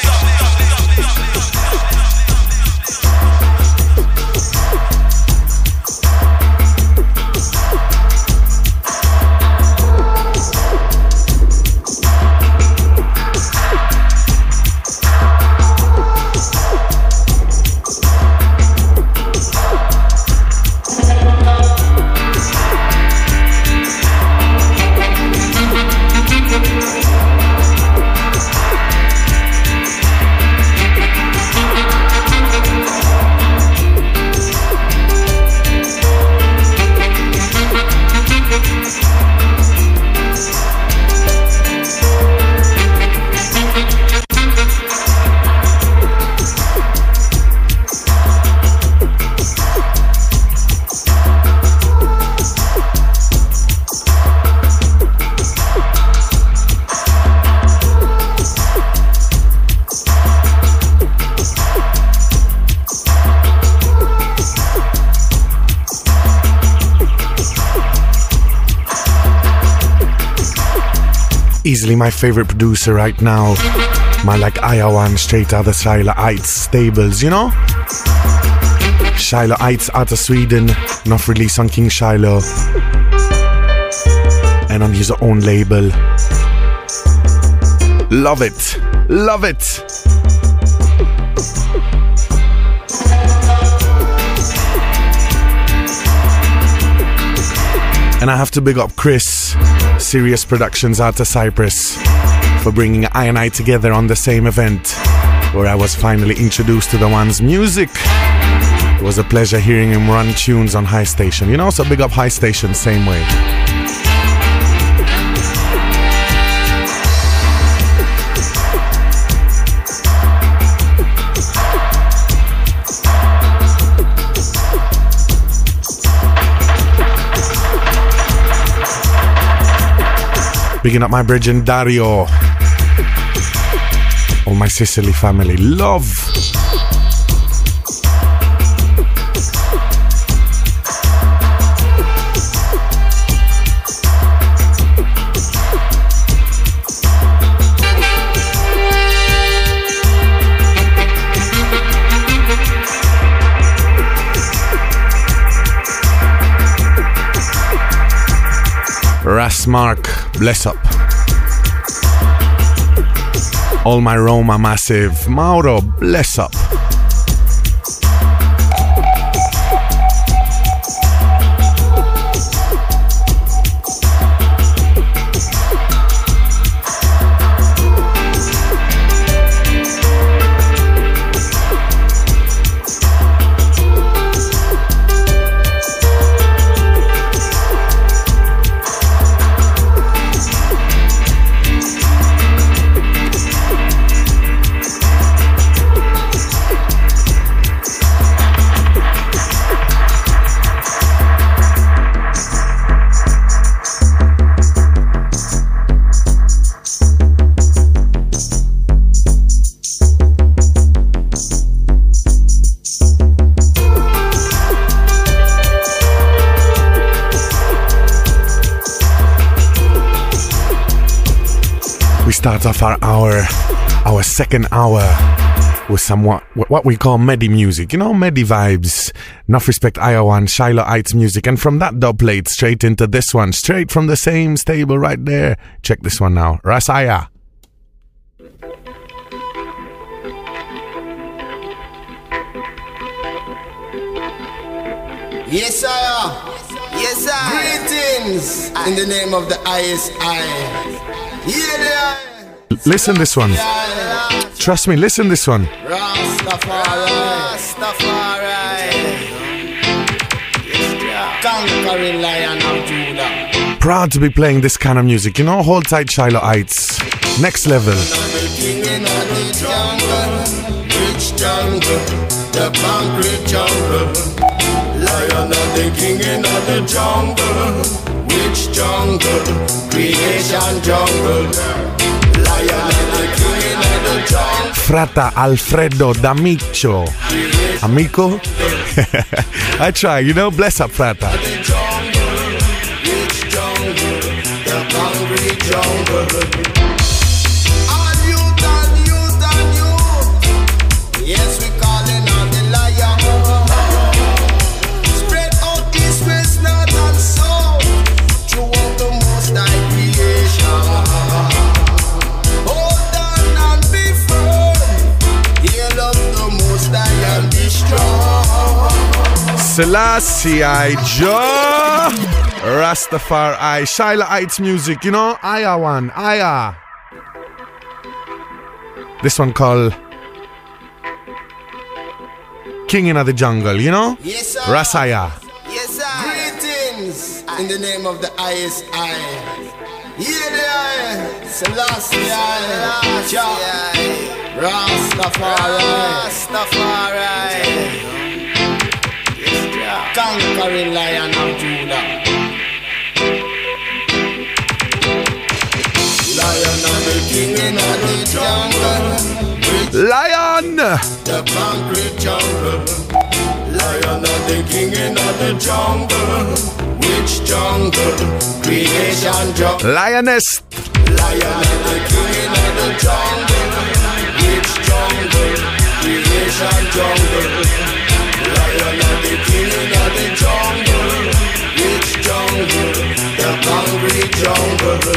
[SPEAKER 5] Easily my favorite producer right now. Man like Iowan, straight out of Shiloh Heights stables, you know? Shiloh Heights out of Sweden, not released on King Shiloh, and on his own label. Love it, love it. And I have to big up Chris, Serious Productions out of Cyprus, for bringing I and I together on the same event, where I was finally introduced to the one's music. It was a pleasure hearing him run tunes on High Station. You know, so big up High Station, same way. Bigging up my brethren Dario. All my Sicily family. Love. Rasmark, bless up. All my Roma massive. Mauro, bless up. Start off our second hour with somewhat what we call Medi music, you know, Medi vibes. Enough respect Iowan, Shiloh Heights music, and from that dub plate straight into this one, straight from the same stable right there. Check this one now, Rasaya.
[SPEAKER 15] Yes, sir. Yes, sir. Greetings in the name of the ISI.
[SPEAKER 5] Listen this one. Trust me, listen this one.
[SPEAKER 15] Conquering Lion of Judah.
[SPEAKER 5] Proud to be playing this kind of music. You know, hold tight, Shilohites. Next level.
[SPEAKER 15] The concrete jungle, lion of the king in the jungle, which jungle, creation jungle, lion of the king in the jungle.
[SPEAKER 5] Frata Alfredo D'Amico. Amico? I try, you know, bless up, Frata.
[SPEAKER 15] The jungle, which jungle, the concrete jungle. Yes, we calling on the lion. Spread out east, west, north and south throughout the most high creation. Hold on and be firm. Hail up the most high and be strong.
[SPEAKER 5] Selassie I Joe Rastafari Shilohites music, you know, Aya one, Aya. This one called King in the Jungle, you know?
[SPEAKER 15] Yes, sir.
[SPEAKER 5] Rasaya.
[SPEAKER 15] Yes, sir. Greetings in the name of the ISI. Here they are. Selassie Rastafari. Conquering Lion of Judah. Lion of the King in the jungle.
[SPEAKER 5] Lion!
[SPEAKER 15] The concrete jungle, lion of the king in the jungle, which jungle, creation jungle,
[SPEAKER 5] Lioness,
[SPEAKER 15] lion of the king in the jungle, which jungle, creation jungle, lion of the king in the jungle, which jungle, the concrete jungle.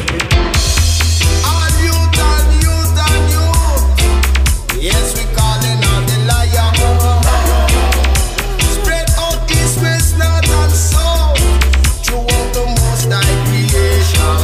[SPEAKER 15] Yes, we calling on the lion. Spread out east, west, north and south throughout the most high creation.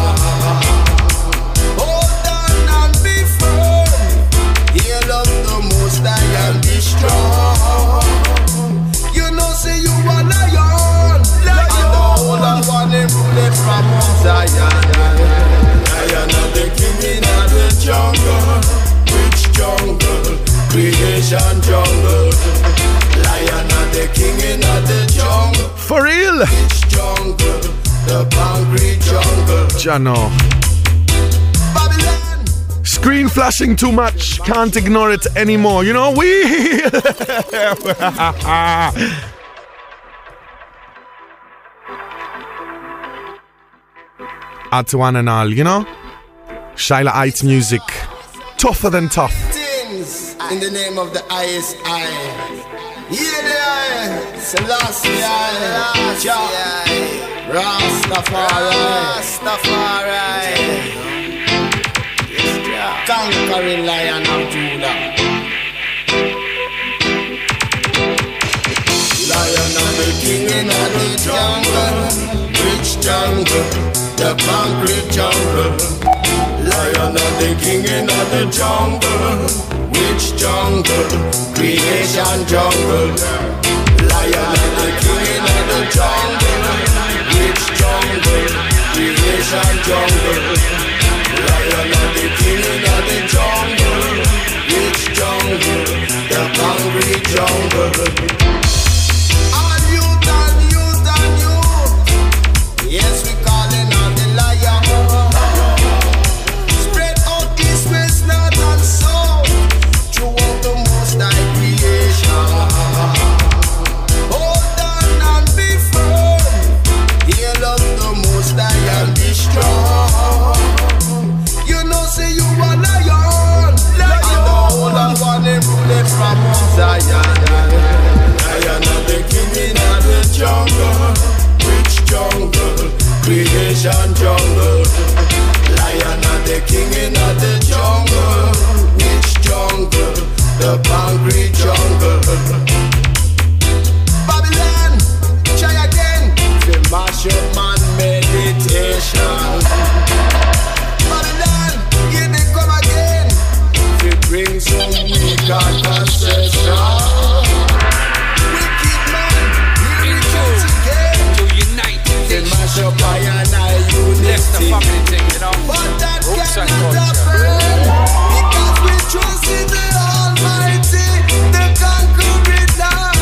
[SPEAKER 15] Hold on and be firm. Hail up the most high and be strong. You know, say you a lion. And the whole of one rule from Zion. Lion of the king in the jungle. Jungle, creation jungle, lion of the king in the jungle.
[SPEAKER 5] For real?
[SPEAKER 15] Which jungle? The concrete jungle.
[SPEAKER 5] Jano.
[SPEAKER 15] Babylon.
[SPEAKER 5] Screen flashing too much. Can't ignore it anymore. You know, we. Out to one and all, you know? Shilohites music. Tougher than tough.
[SPEAKER 15] In the name of the ISI. Here they are. Selassie Rastafari. Conquering Lion of Judah. Lion of the king in the jungle. Which jungle? The concrete jungle. Lion of the king in the jungle. Which jungle? Creation jungle. Lion of the king in the jungle. Which jungle? Creation jungle. Lion of the king in the jungle. Which jungle? The concrete jungle. All youth and youth and youth. Yes, we calling on the lion. Spread out east, west, north and south throughout the most high creation. Hold on and be firm. Hail up the most high and be strong. You know, say you a lion. And the whole of one rule from Zion. Lion of the king in the jungle. Which jungle? Creation jungle. Lion of the king in the jungle. Which jungle? The concrete jungle. Babylon, try got ancestors. Wicked man, here we go again.
[SPEAKER 4] To unite
[SPEAKER 15] They mash up I and I unity.
[SPEAKER 4] That's the fucking thing, you know.
[SPEAKER 15] But that
[SPEAKER 4] Roots and
[SPEAKER 15] cannot
[SPEAKER 4] culture.
[SPEAKER 15] happen, because we trust in the Almighty, the conquering Lion.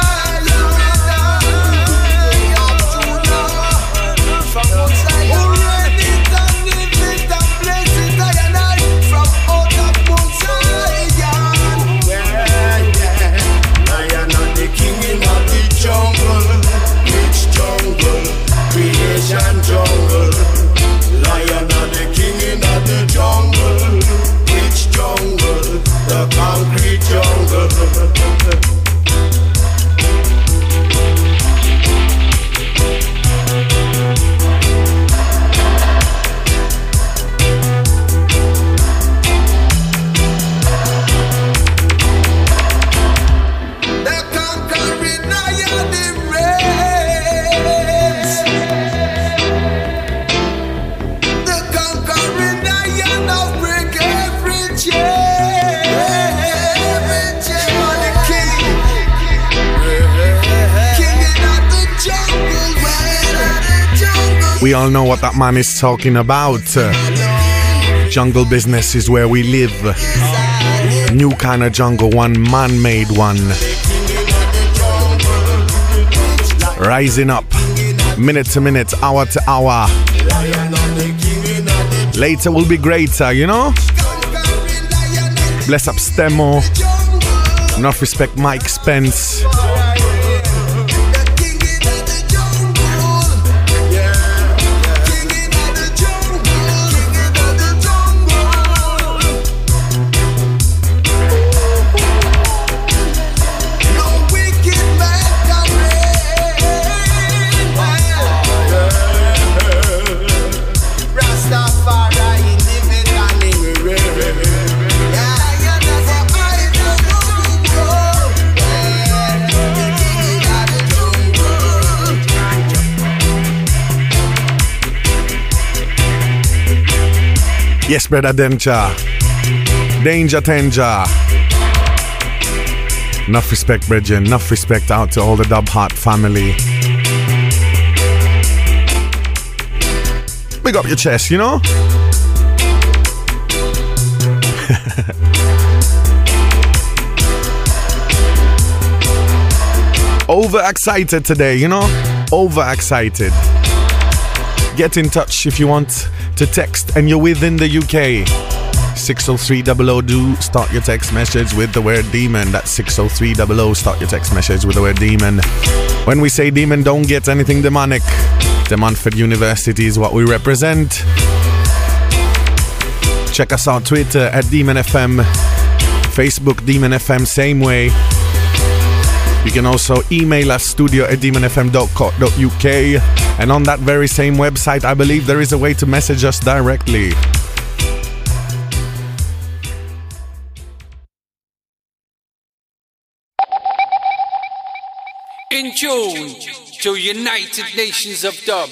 [SPEAKER 15] From outside, who reign it and live it and bless it, I and I, from out of Mount Zion. Yeah. Lion and the king in the jungle, which jungle? Creation jungle. Lion and the king in the jungle, which jungle? The concrete jungle. The conquering lion it reigns. The conquering lion of break every chain. Every chain. The king. King in the jungle. The jungle.
[SPEAKER 5] We all know what that man is talking about. Jungle business is where we live. New kind of jungle, one man-made one. Rising up, minute to minute, hour to hour. Later will be greater, you know? Bless up Stemo. Enough respect Mike Spence. Yes, brother Danger. Danger Danger. Enough respect, brethren. Enough respect out to all the Dub Heart family. Big up your chest, you know? Overexcited today, you know? Overexcited. Get in touch if you want to text and you're within the UK. 60300 do start your text message with the word demon. That's 60300 start your text message with the word demon. When we say demon, don't get anything demonic. The Manfred University is what we represent. Check us out Twitter at Demon FM, Facebook Demon FM same way. You can also email us studio@demonfm.co.uk, and on that very same website I believe there is a way to message us directly.
[SPEAKER 4] In tune to United Nations of Dub.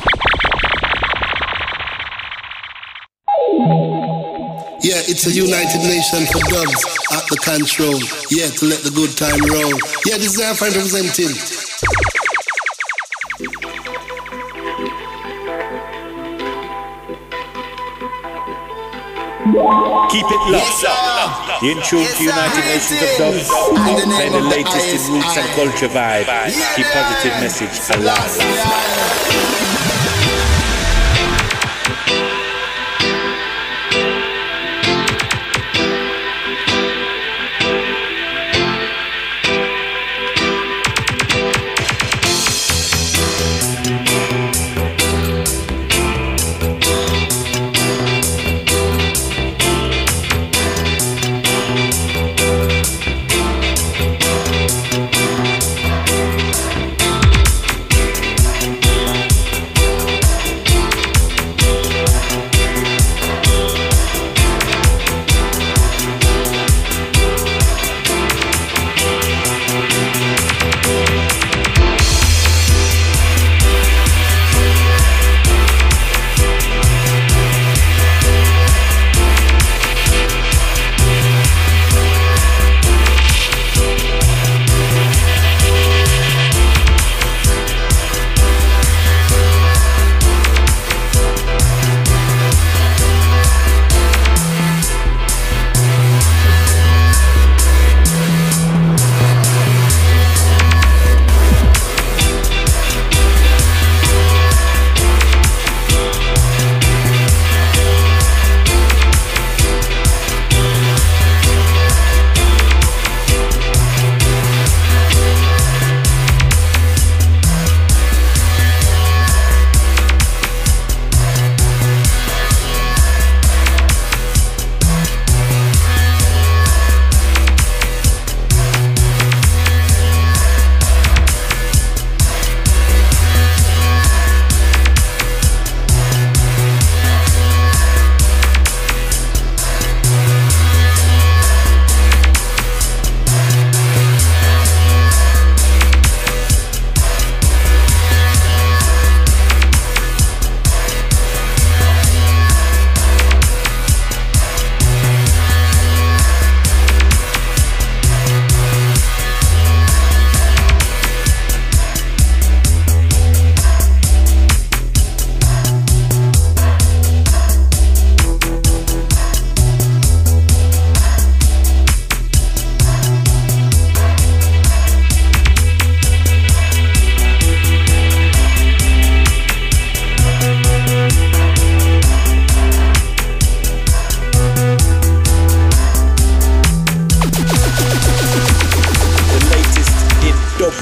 [SPEAKER 11] Yeah, it's a United Nations for dubs at the control. Yeah, to let the good time roll. Yeah, this is our friend representing.
[SPEAKER 16] Keep it locked. In tune to United Nations of Dub. Playing the latest in roots and culture vibe. Keep positive message alive.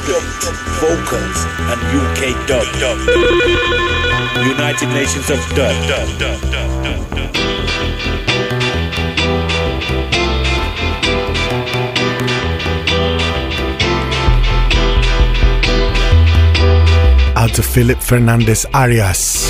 [SPEAKER 16] vocals, and UK dub. United Nations of Dub.
[SPEAKER 5] Out to Philip Fernandez Arias.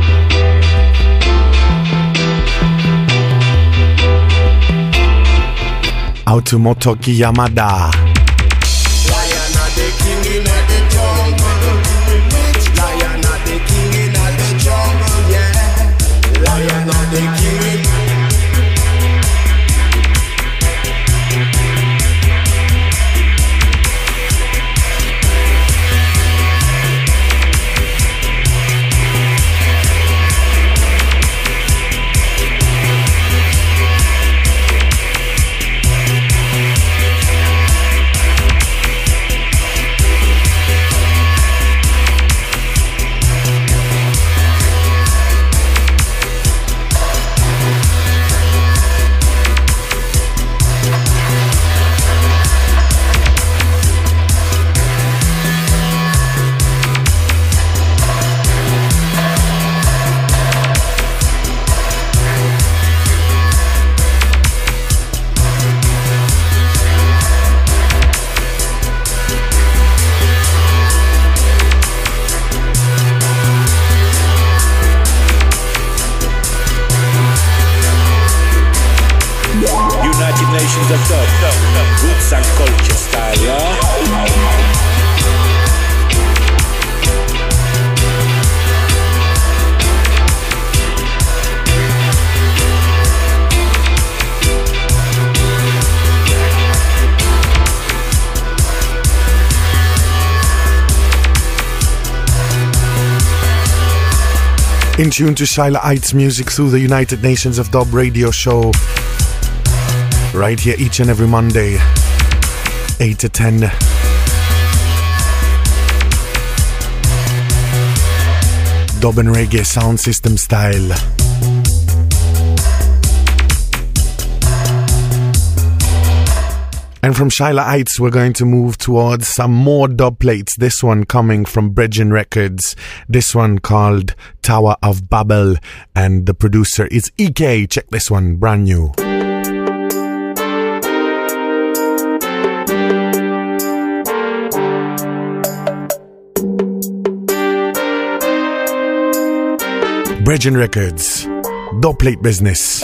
[SPEAKER 5] Out to Motoki Yamada.
[SPEAKER 15] Lion of the king in the jungle. Lion of the king in the jungle, yeah. Lion of the king.
[SPEAKER 16] Nations of Dub, roots and culture style, yeah?
[SPEAKER 5] In tune to Shyla Heights music through the United Nations of Dub radio show. Right here each and every Monday, 8 to 10. Dub and reggae sound system style. And from Shyla Heights, we're going to move towards some more dub plates. This one coming from Bredgen Records. This one called Tower of Babel. And the producer is EK. Check this one, brand new. Bredgen Records, dub plate business.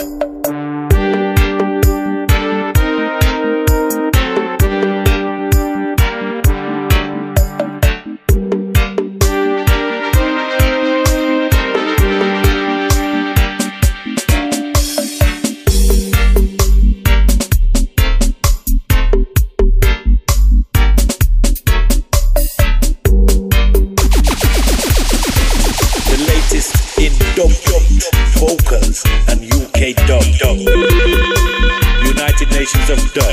[SPEAKER 16] Vocals and UK dub. United Nations of Dub.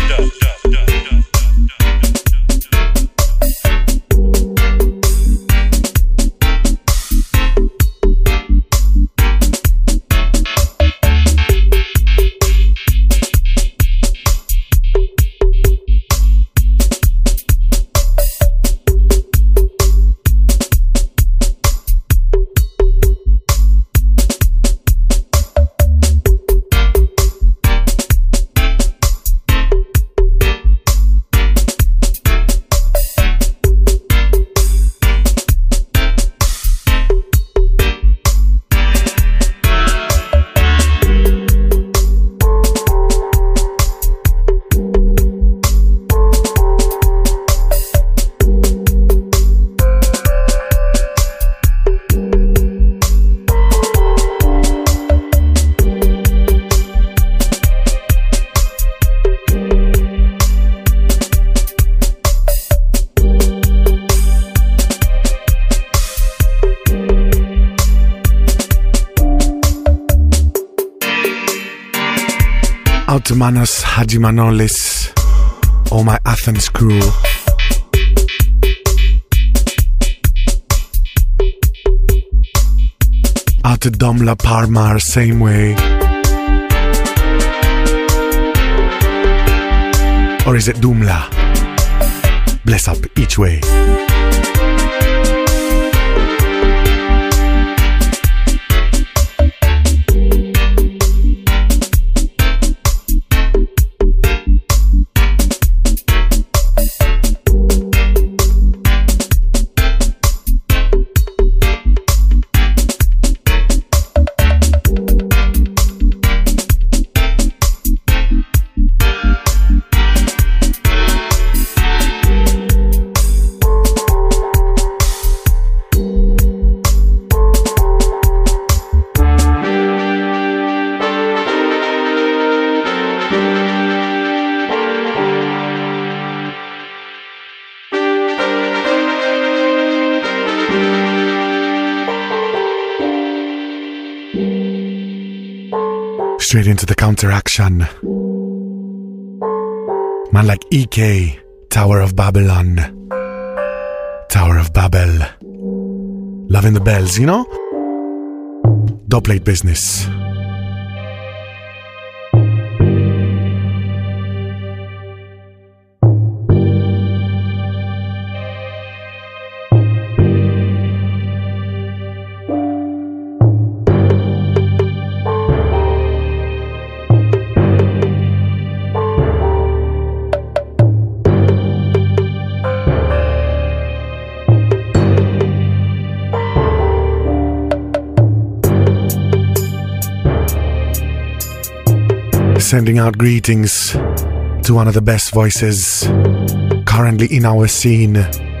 [SPEAKER 5] Out to Manos Hadjimanolis, all my Athens crew. Out to Domla Parmar, same way. Or is it Dumla? Bless up each way. Straight into the counteraction. Man like EK, Tower of Babylon. Tower of Babel. Loving the bells, you know? Dubplate business. Sending out greetings to one of the best voices currently in our scene.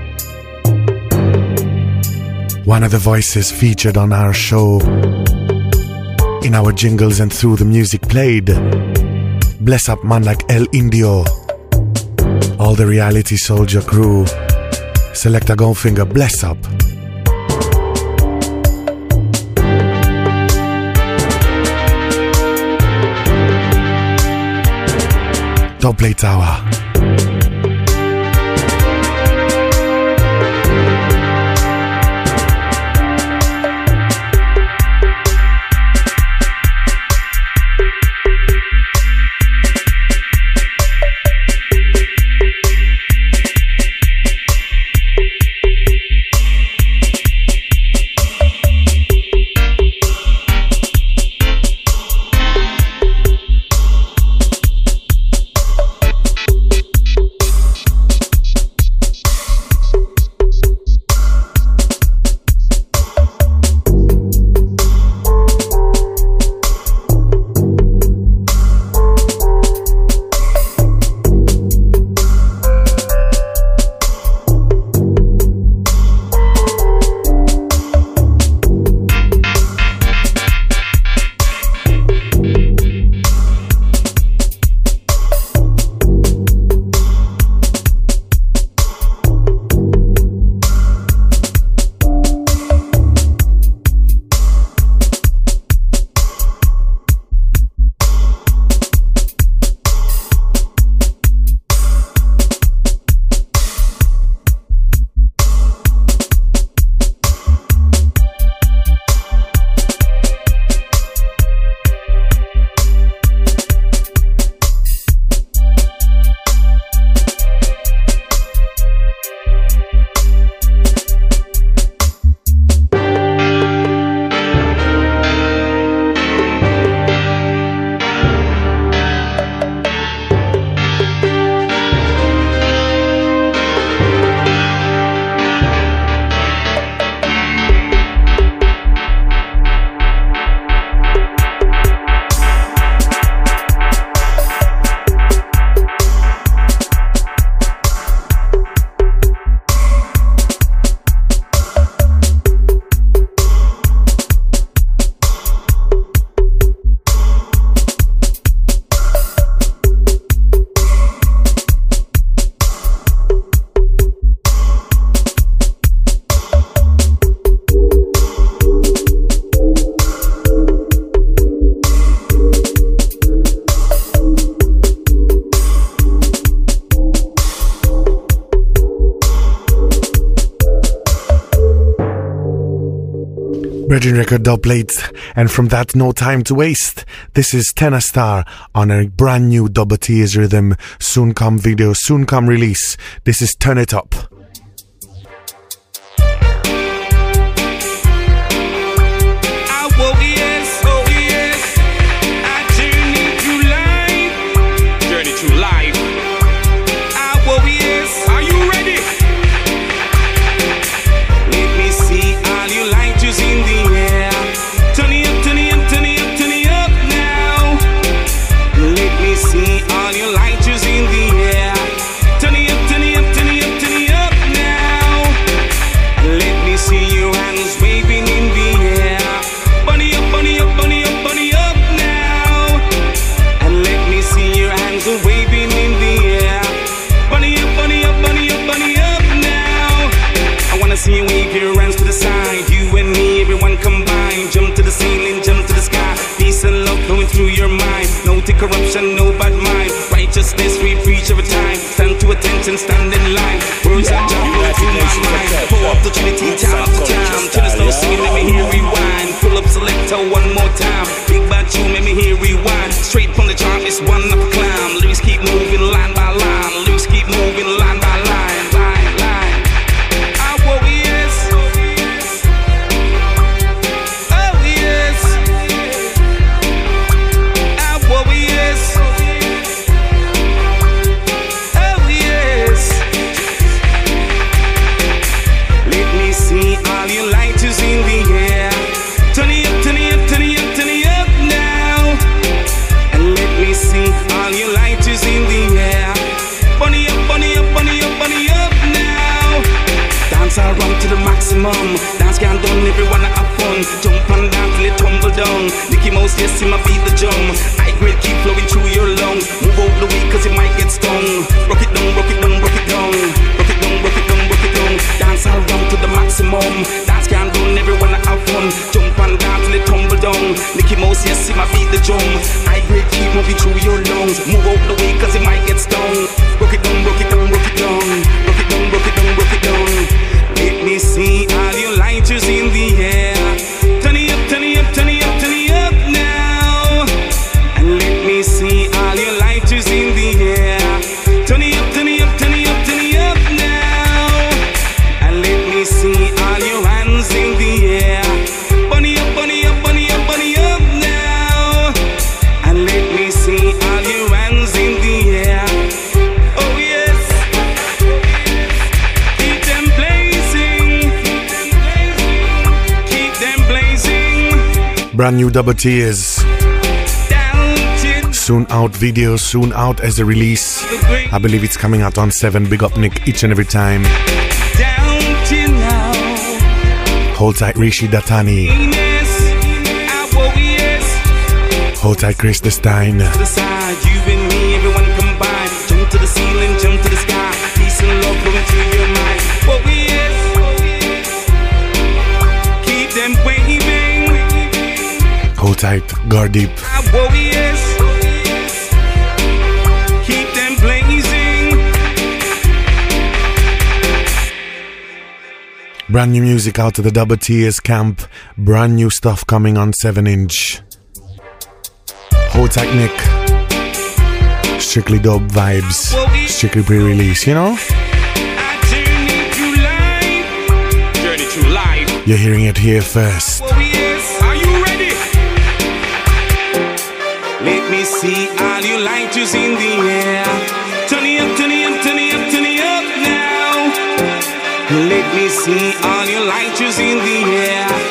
[SPEAKER 5] One of the voices featured on our show, in our jingles and through the music played. Bless up man like El Indio, all the Reality Soldier crew, Selector Goldfinger, bless up. Dubplate Tower. Virgin Record dub plate, and from that, no time to waste. This is Tenor Star on a brand new Double T's rhythm, soon come video, soon come release. This is Turn It Up.
[SPEAKER 17] See you wave your hands to the side. You and me, everyone combined. Jump to the ceiling, jump to the sky. Peace and love flowing through your mind. No to corruption, no bad mind. Righteousness we preach every time. Stand to attention, stand in line. Words are jumping through my mind. Pull up the Trinity, time after time. To the slow singing, let me hear rewind. Pull up selector one more time. Big bad tune, let me hear rewind. Straight from the chart, it's one up a climb. Lyrics keep moving line by line. Lyrics keep moving line by line. I run to the maximum. Dance can done, everyone I have fun. Jump and down till it tumble down. Nicky Mouse, yes, him a beat the drum. High grade keep flowing through your lungs. Move out the way cause it might get stung. Rock it down, rock it down, rock it down. Rock it down, rock it down, rock it down. Dance I run to the maximum. Dance can done, everyone I have fun. Jump and down till it tumble down. Nicky Mouse, yes, him a beat the drum. High grade keep moving through your lungs. Move out the way cause it might get stung. Rock it down, rock it down, rock it down. Rock it down, rock it down, rock it down. Let me see all your lighters in the air. Turn it up, turn it up, turn it up, turn it up now. And let me see all your lighters in the air. Turn it up, turn it up, turn it up, turn it up now. And let me see all your hands in the air. Bunny up, bunny up, bunny up, bunny up now. And let me see all your hands in the air. Oh yes.
[SPEAKER 5] Brand new Double T's. Soon out video, soon out as a release. I believe it's coming out on 7. Big up Nick each and every time. Hold tight Rishi Datani. Hold tight Chris the Stein.
[SPEAKER 17] You and me, everyone combined. Jump to the ceiling, jump to the sky. Peace and love flowing through your mind. What we is. Keep them waving.
[SPEAKER 5] Hold tight, Gardeep.
[SPEAKER 17] Keep them blazing.
[SPEAKER 5] Brand new music out of the Double T's camp. Brand new stuff coming on 7-inch. Hold tight, Nick. Strictly dub vibes. Strictly pre-release, you know?
[SPEAKER 17] Journey to life.
[SPEAKER 5] You're hearing it here first.
[SPEAKER 17] Let me see all your lighters in the air. Turn it up, turn it up, turn it up, turn it up now. Let me see all your lighters in the air.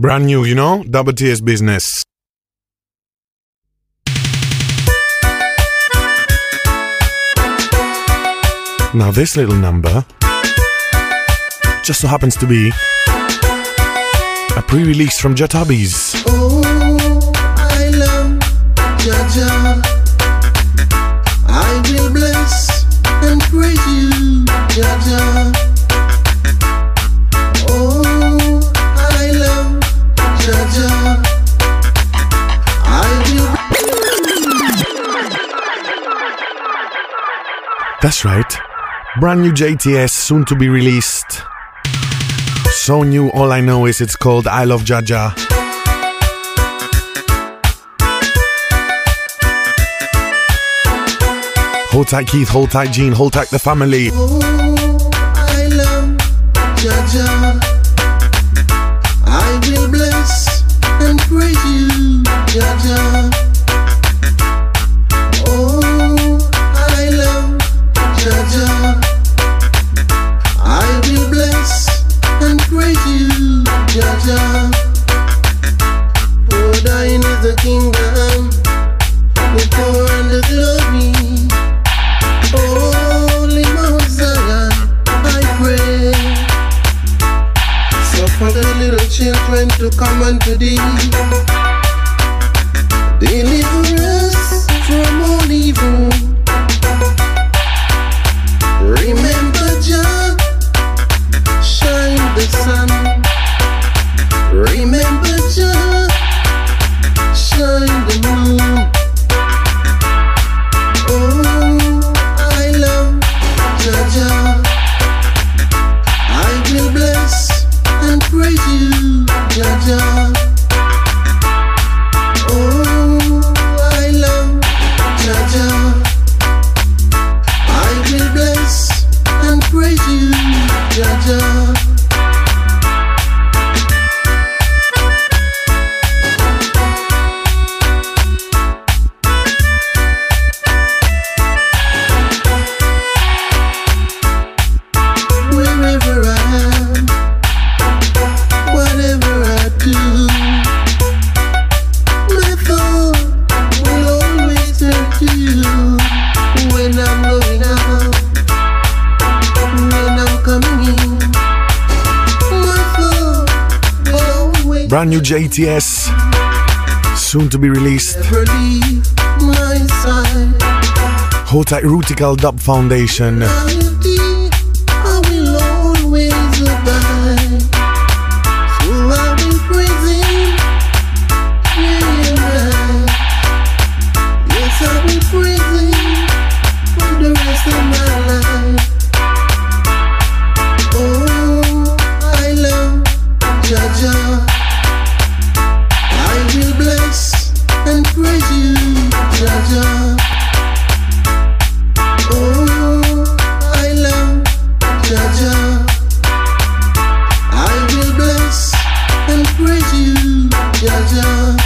[SPEAKER 5] Brand new, you know? Double T's business. Now this little number just so happens to be a pre-release from Jatubbies.
[SPEAKER 15] Oh, I love Jaja. I will bless and praise you, Jaja. Oh, I love Jaja.
[SPEAKER 5] That's right. Brand new JTS, soon to be released. So new, all I know is it's called I Love Jaja. Hold tight Keith, hold tight Gene, hold tight the family.
[SPEAKER 15] Oh, I love Jaja. I will bless and praise you, Jaja. Oh, I love Jaja. I will bless and praise you, Jaja. For thine is the kingdom, the power and the glory. Holy Mount Zion, I pray. Suffer the little children to come unto thee. Deliver us from all evil. Remember Jah, shine the sun. Remember Jah, shine the moon. Oh, I love Jaja. I will bless and praise you, Jaja. Oh, I love Jaja. I will bless and praise you, Jaja. Wherever I am, whatever I do, my thought will always turn to you. When I'm going out, when I'm coming in, my thought will always.
[SPEAKER 5] Brand new JTS, soon to be released.
[SPEAKER 15] Never leave my side.
[SPEAKER 5] Hold tight Rutical Dub Foundation.
[SPEAKER 15] I will always abide. So I will praise him day and night. Yes, I will praise him for the rest of my life. Oh, I love Jaja. I will bless and praise you, Jaja. Oh, I love Jaja. I will bless and praise you, Jaja.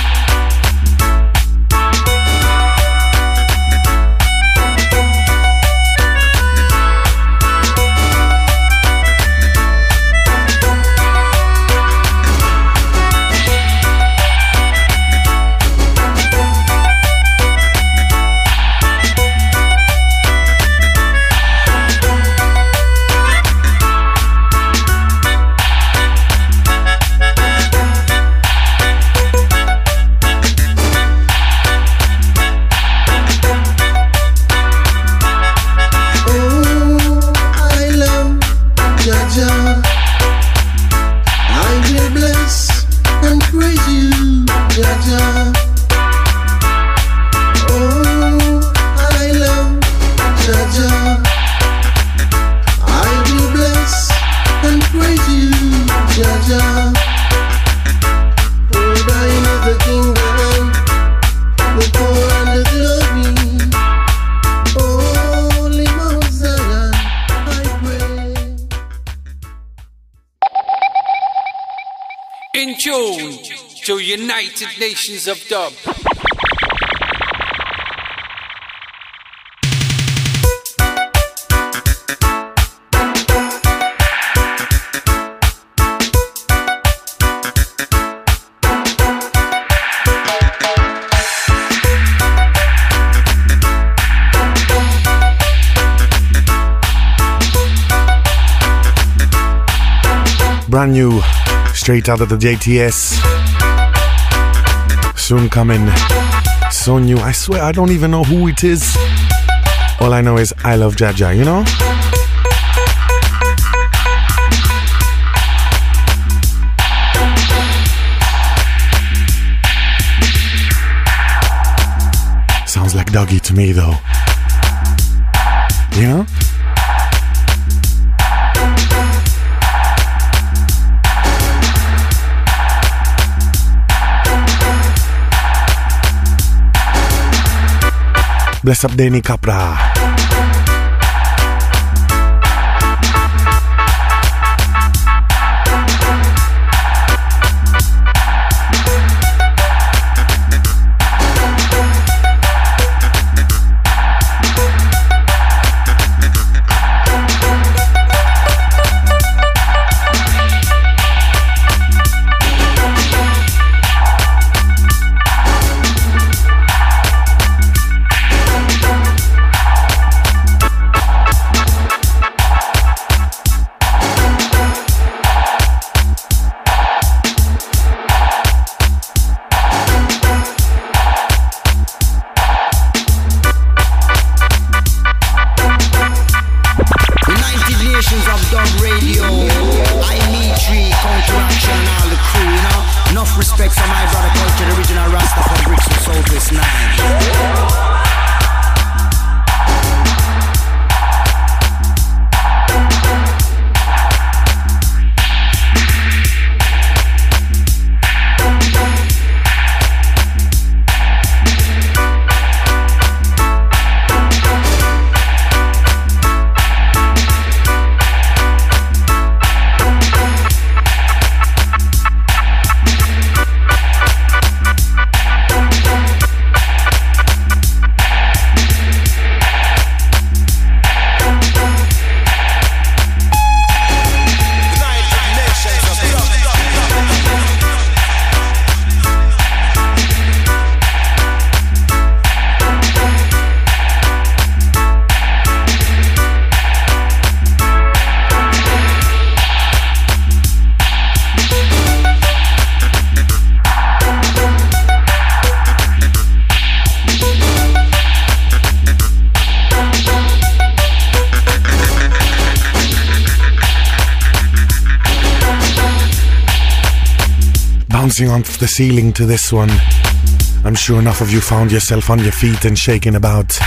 [SPEAKER 4] In tune to United Nations of Dub.
[SPEAKER 5] brand new, straight out of the JTS. Soon coming, so new. I swear I don't even know who it is. All I know is I love Jaja, you know? Sounds like Dougie to me though. You know? Bless up Danny Capra. Bouncing off the ceiling to this one. I'm sure enough of you found yourself on your feet and shaking about.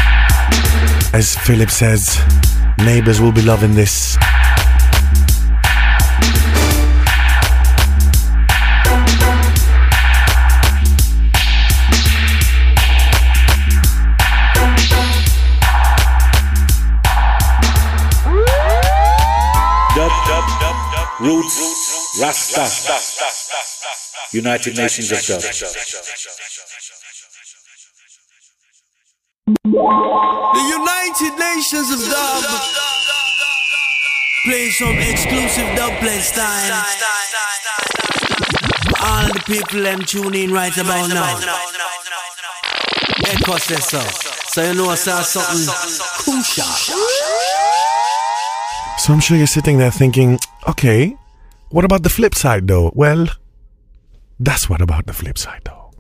[SPEAKER 5] As Philip says, neighbors will be loving this.
[SPEAKER 16] Roots, Rasta, United Nations of Dub.
[SPEAKER 3] The United Nations of Dub play some exclusive dubplate style. All the people them tune in right about now. Echo says so you know I saw something crucial.
[SPEAKER 5] So I'm sure you're sitting there thinking, okay, what about the flip side though? Well, that's what about the flip side though.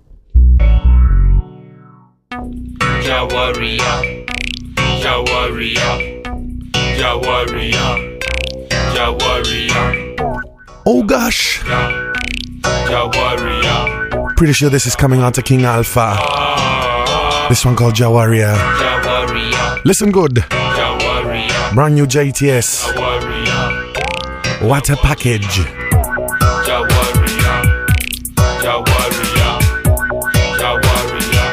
[SPEAKER 18] Ja warrior, Ja warrior, Ja warrior, Ja warrior.
[SPEAKER 5] Oh gosh.
[SPEAKER 18] Ja warrior.
[SPEAKER 5] Pretty sure this is coming out to King Alpha. This one called Jawaria.
[SPEAKER 18] Ja warrior.
[SPEAKER 5] Listen good.
[SPEAKER 18] Ja warrior.
[SPEAKER 5] Brand new JTS.
[SPEAKER 18] Ja warrior.
[SPEAKER 5] What a package.
[SPEAKER 18] Ja warrior. Ja warrior. Ja warrior.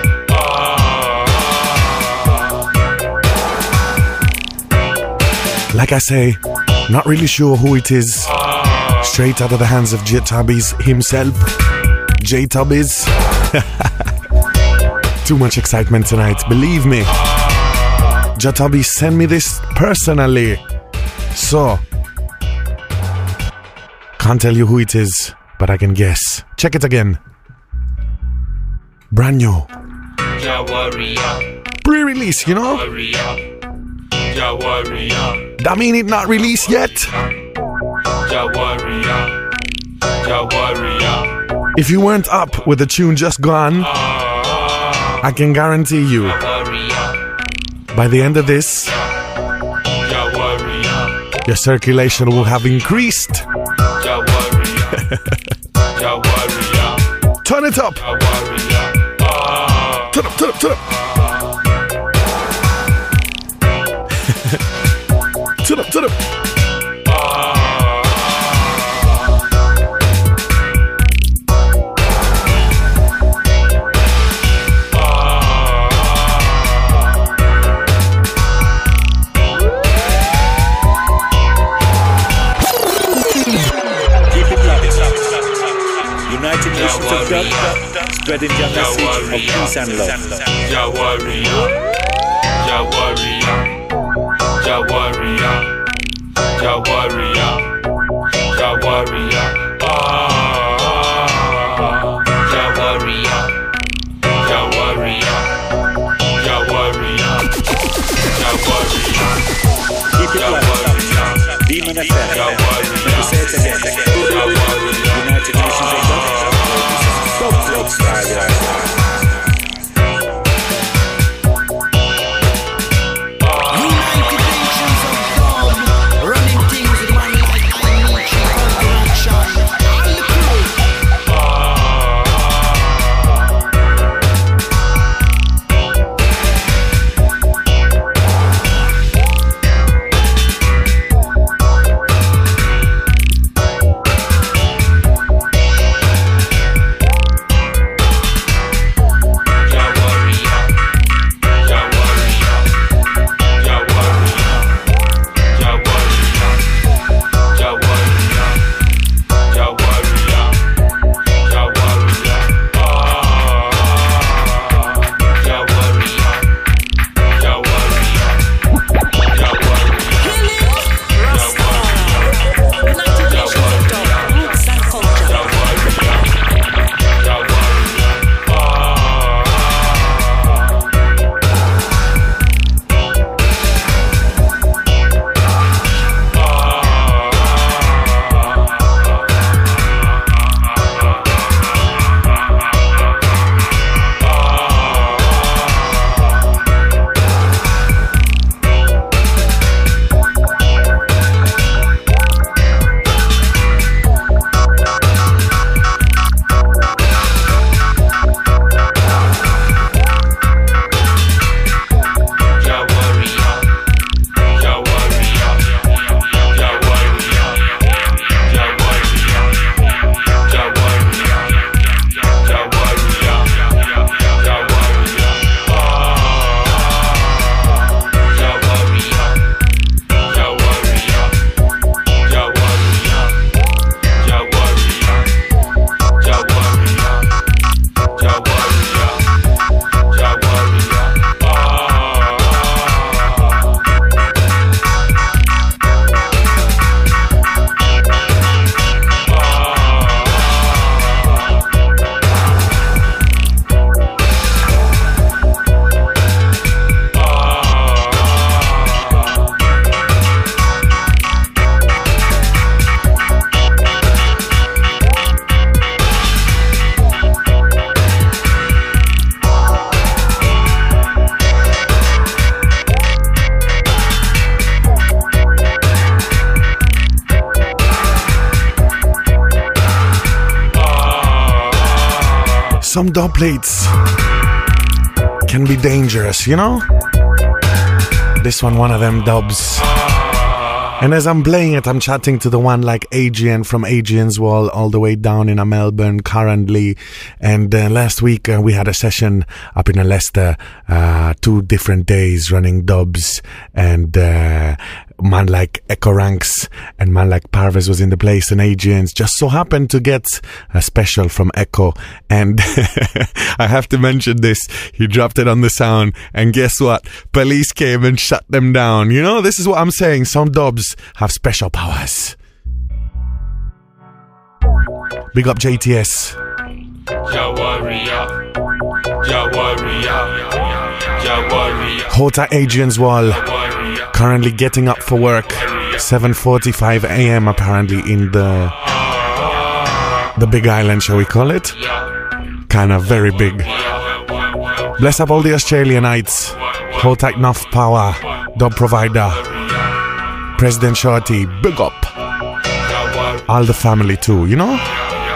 [SPEAKER 5] Like I say, not really sure who it is. Straight out of the hands of J Tubbies himself. J Tubbies. Too much excitement tonight, believe me. J Tubbies send me this personally. So, can't tell you who it is, but I can guess. Check it again. Brand new.
[SPEAKER 18] Ja warrior.
[SPEAKER 5] Pre-release, you know?
[SPEAKER 18] Ja warrior.
[SPEAKER 5] That mean it not released yet?
[SPEAKER 18] Ja warrior.
[SPEAKER 5] If you weren't up with the tune just gone, I can guarantee you, by the end of this, your circulation will have increased. Turn it up. Turn up, turn up, turn up. Turn up, turn up.
[SPEAKER 16] United Nations of Dub, spreading their message of peace and love.
[SPEAKER 18] Ja warrior, ja warrior, ja warrior, ja warrior, ja warrior, ja warrior, ja warrior, ja warrior, ja warrior.
[SPEAKER 16] Keep it locked. Demon FM. Let me say it again. United Nations of Dub. Dub style.
[SPEAKER 5] Some dub plates can be dangerous, you know? This one of them dubs. And as I'm playing it, I'm chatting to the one like Adrian from Adrian's Wall, all the way down in Melbourne currently. And last week we had a session up in Leicester, 2 different days running dubs, and man like Echo Ranks and man like Parvez was in the place, and Adrian's just so happened to get a special from Echo. And I have to mention this, he dropped it on the sound, and guess what? Police came and shut them down. You know, this is what I'm saying, some dubs have special powers. Big up JTS. Hota Adrian's Wall, currently getting up for work, 7:45 a.m. apparently in the The Big Island, shall we call it? Kinda very big. Bless up all the Australianites. Hold tight enough power. Dub provider. President Shorty, big up. All the family too, you know?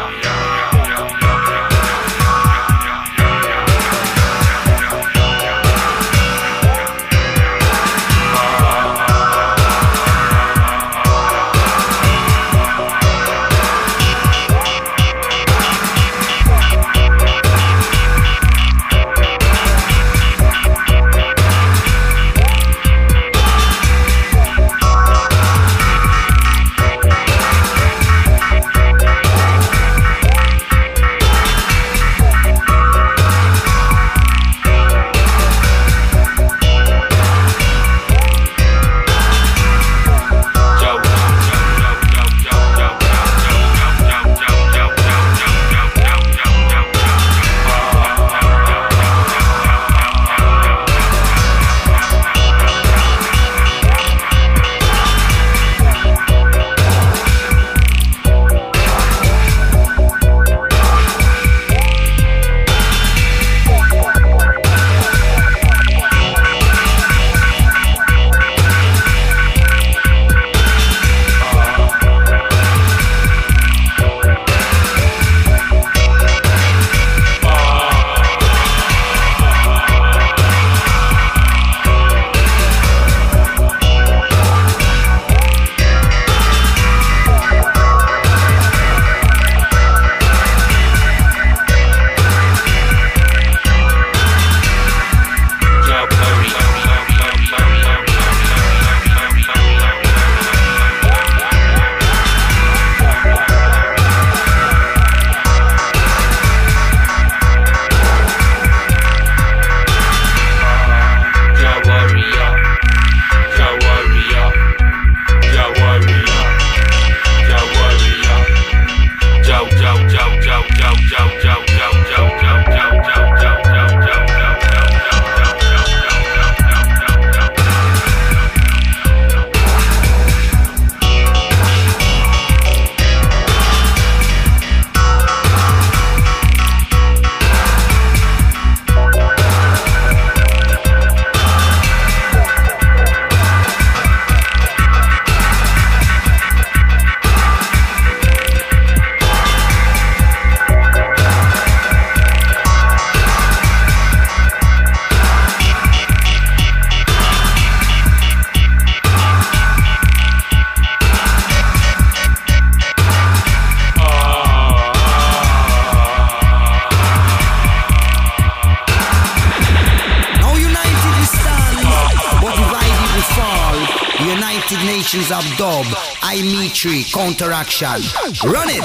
[SPEAKER 3] Of dub, Imetri, counteraction. Run it!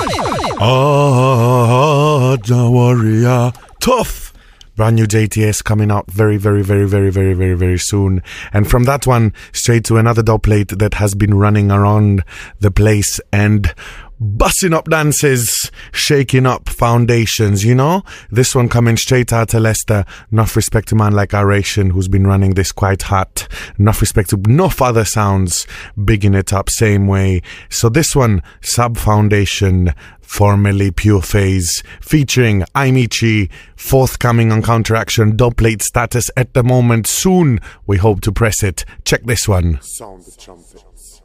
[SPEAKER 5] Oh, the warrior. Tough! Brand new JTS coming out very soon. And from that one, straight to another dub plate that has been running around the place and busting up dances, shaking up foundations, you know? This one coming straight out of Leicester. Enough respect to man like Aration, who's been running this quite hot. Enough respect to enough other sounds, bigging it up same way. So this one, Sub Foundation, formerly Pure Phase, featuring Imetri, forthcoming on Counteraction, dubplate status at the moment. Soon, we hope to press it. Check this one.
[SPEAKER 1] Sound the trumpets.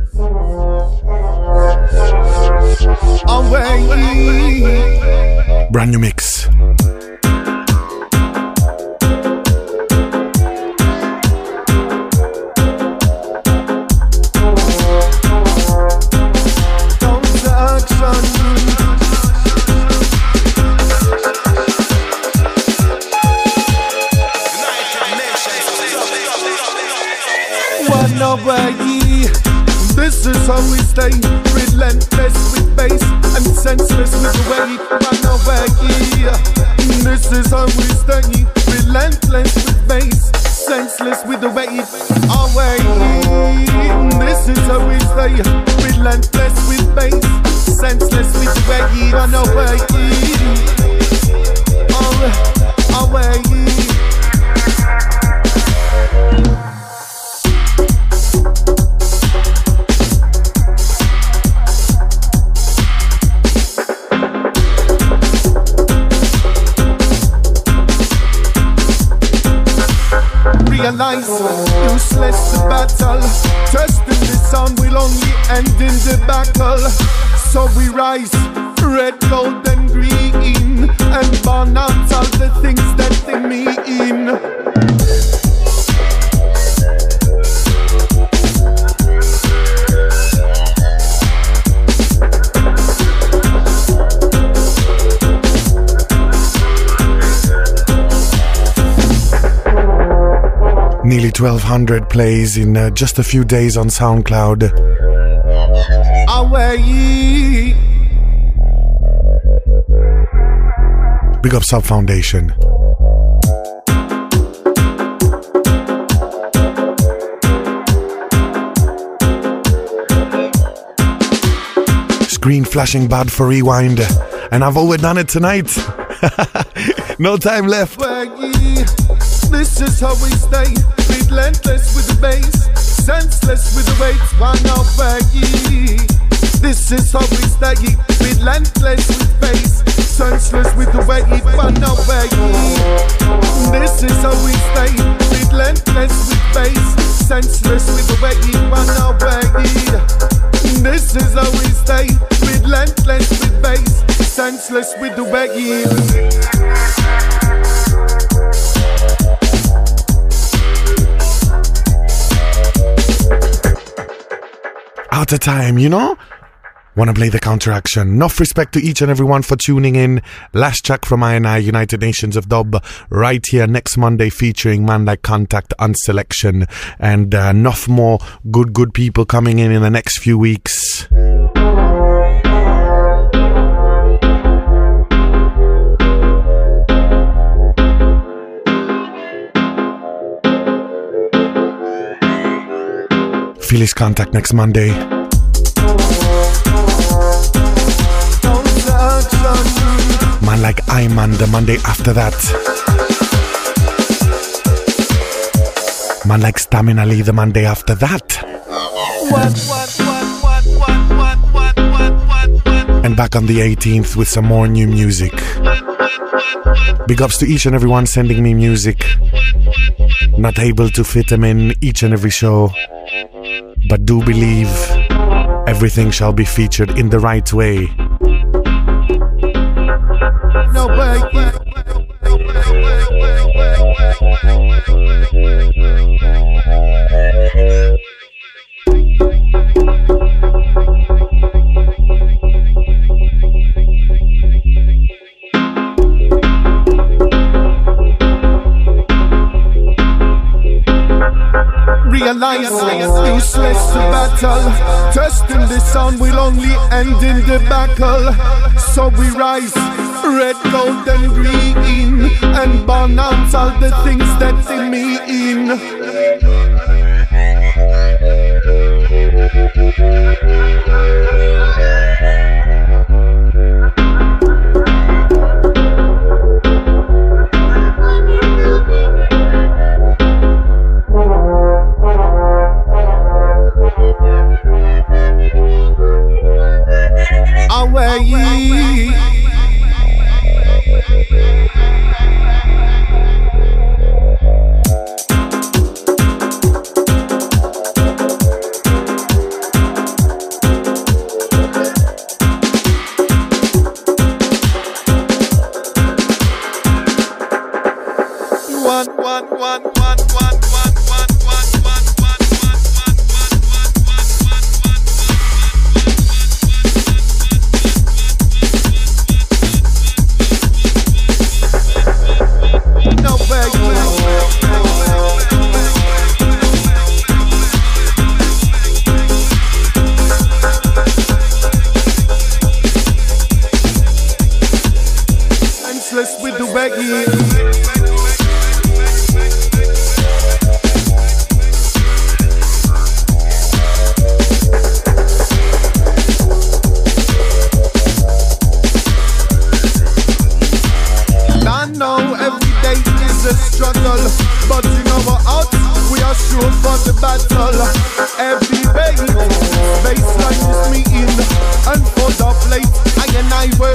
[SPEAKER 5] Away. Brand new mix.
[SPEAKER 2] This is how we stay, relentless with bass and senseless with the way run away. This is how we stay, relentless with bass, senseless with the way away. This is how we stay, relentless with bass, senseless with the way run away. Away. Realize useless the battle. Testing the sound will only end in debacle. So we rise, red, gold and green, and burn out all the things that they mean.
[SPEAKER 5] Nearly 1,200 plays in just a few days on SoundCloud.
[SPEAKER 2] Away.
[SPEAKER 5] Big up Sub Foundation. Screen flashing bad for rewind, and I've overdone it tonight. No time left.
[SPEAKER 2] This is how we stay, relentless with the bass, senseless with the weight, one out baggy. This is how we stay, relentless with bass, senseless with the weight, one out baggy. This is how we stay, relentless with bass, senseless with the weight, one out baggy. This is how we stay, relentless with bass, senseless with the baggy.
[SPEAKER 5] Out of time, you know? Wanna play the counteraction. Enough respect to each and everyone for tuning in. Last track from I&I, United Nations of Dub, right here next Monday, featuring Man Like Contact on selection. And enough more good people coming in the next few weeks. Phyllis Contact next Monday. Man Like Iman the Monday after that. Man Like Stamina Lee the Monday after that. And back on the 18th with some more new music. Big ups to each and everyone sending me music. Not able to fit them in each and every show, but do believe everything shall be featured in the right way.
[SPEAKER 2] No way. Realize useless to battle. Testing the sound will only end in debacle. So we rise, red, gold and green, and burn out all the things that they mean.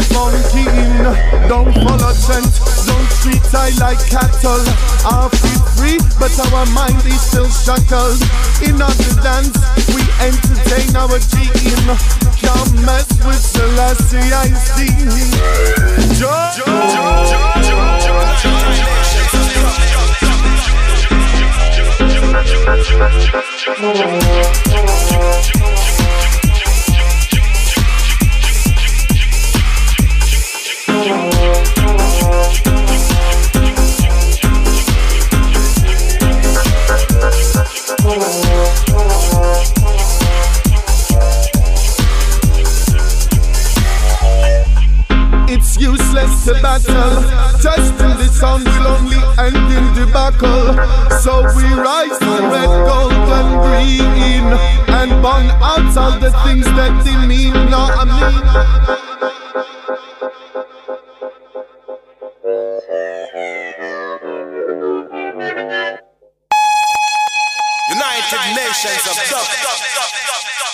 [SPEAKER 2] Don't follow trend, don't treat I like cattle. Our feet free, but our mind is still shackled. In order to dance, we entertain our gene. Can't mess with Selassie, I see. It's useless to battle. Testing the sound will only end in debacle. So we rise to red, gold and green and burn out all the things that they mean. No, I mean
[SPEAKER 1] United Nations of Dub.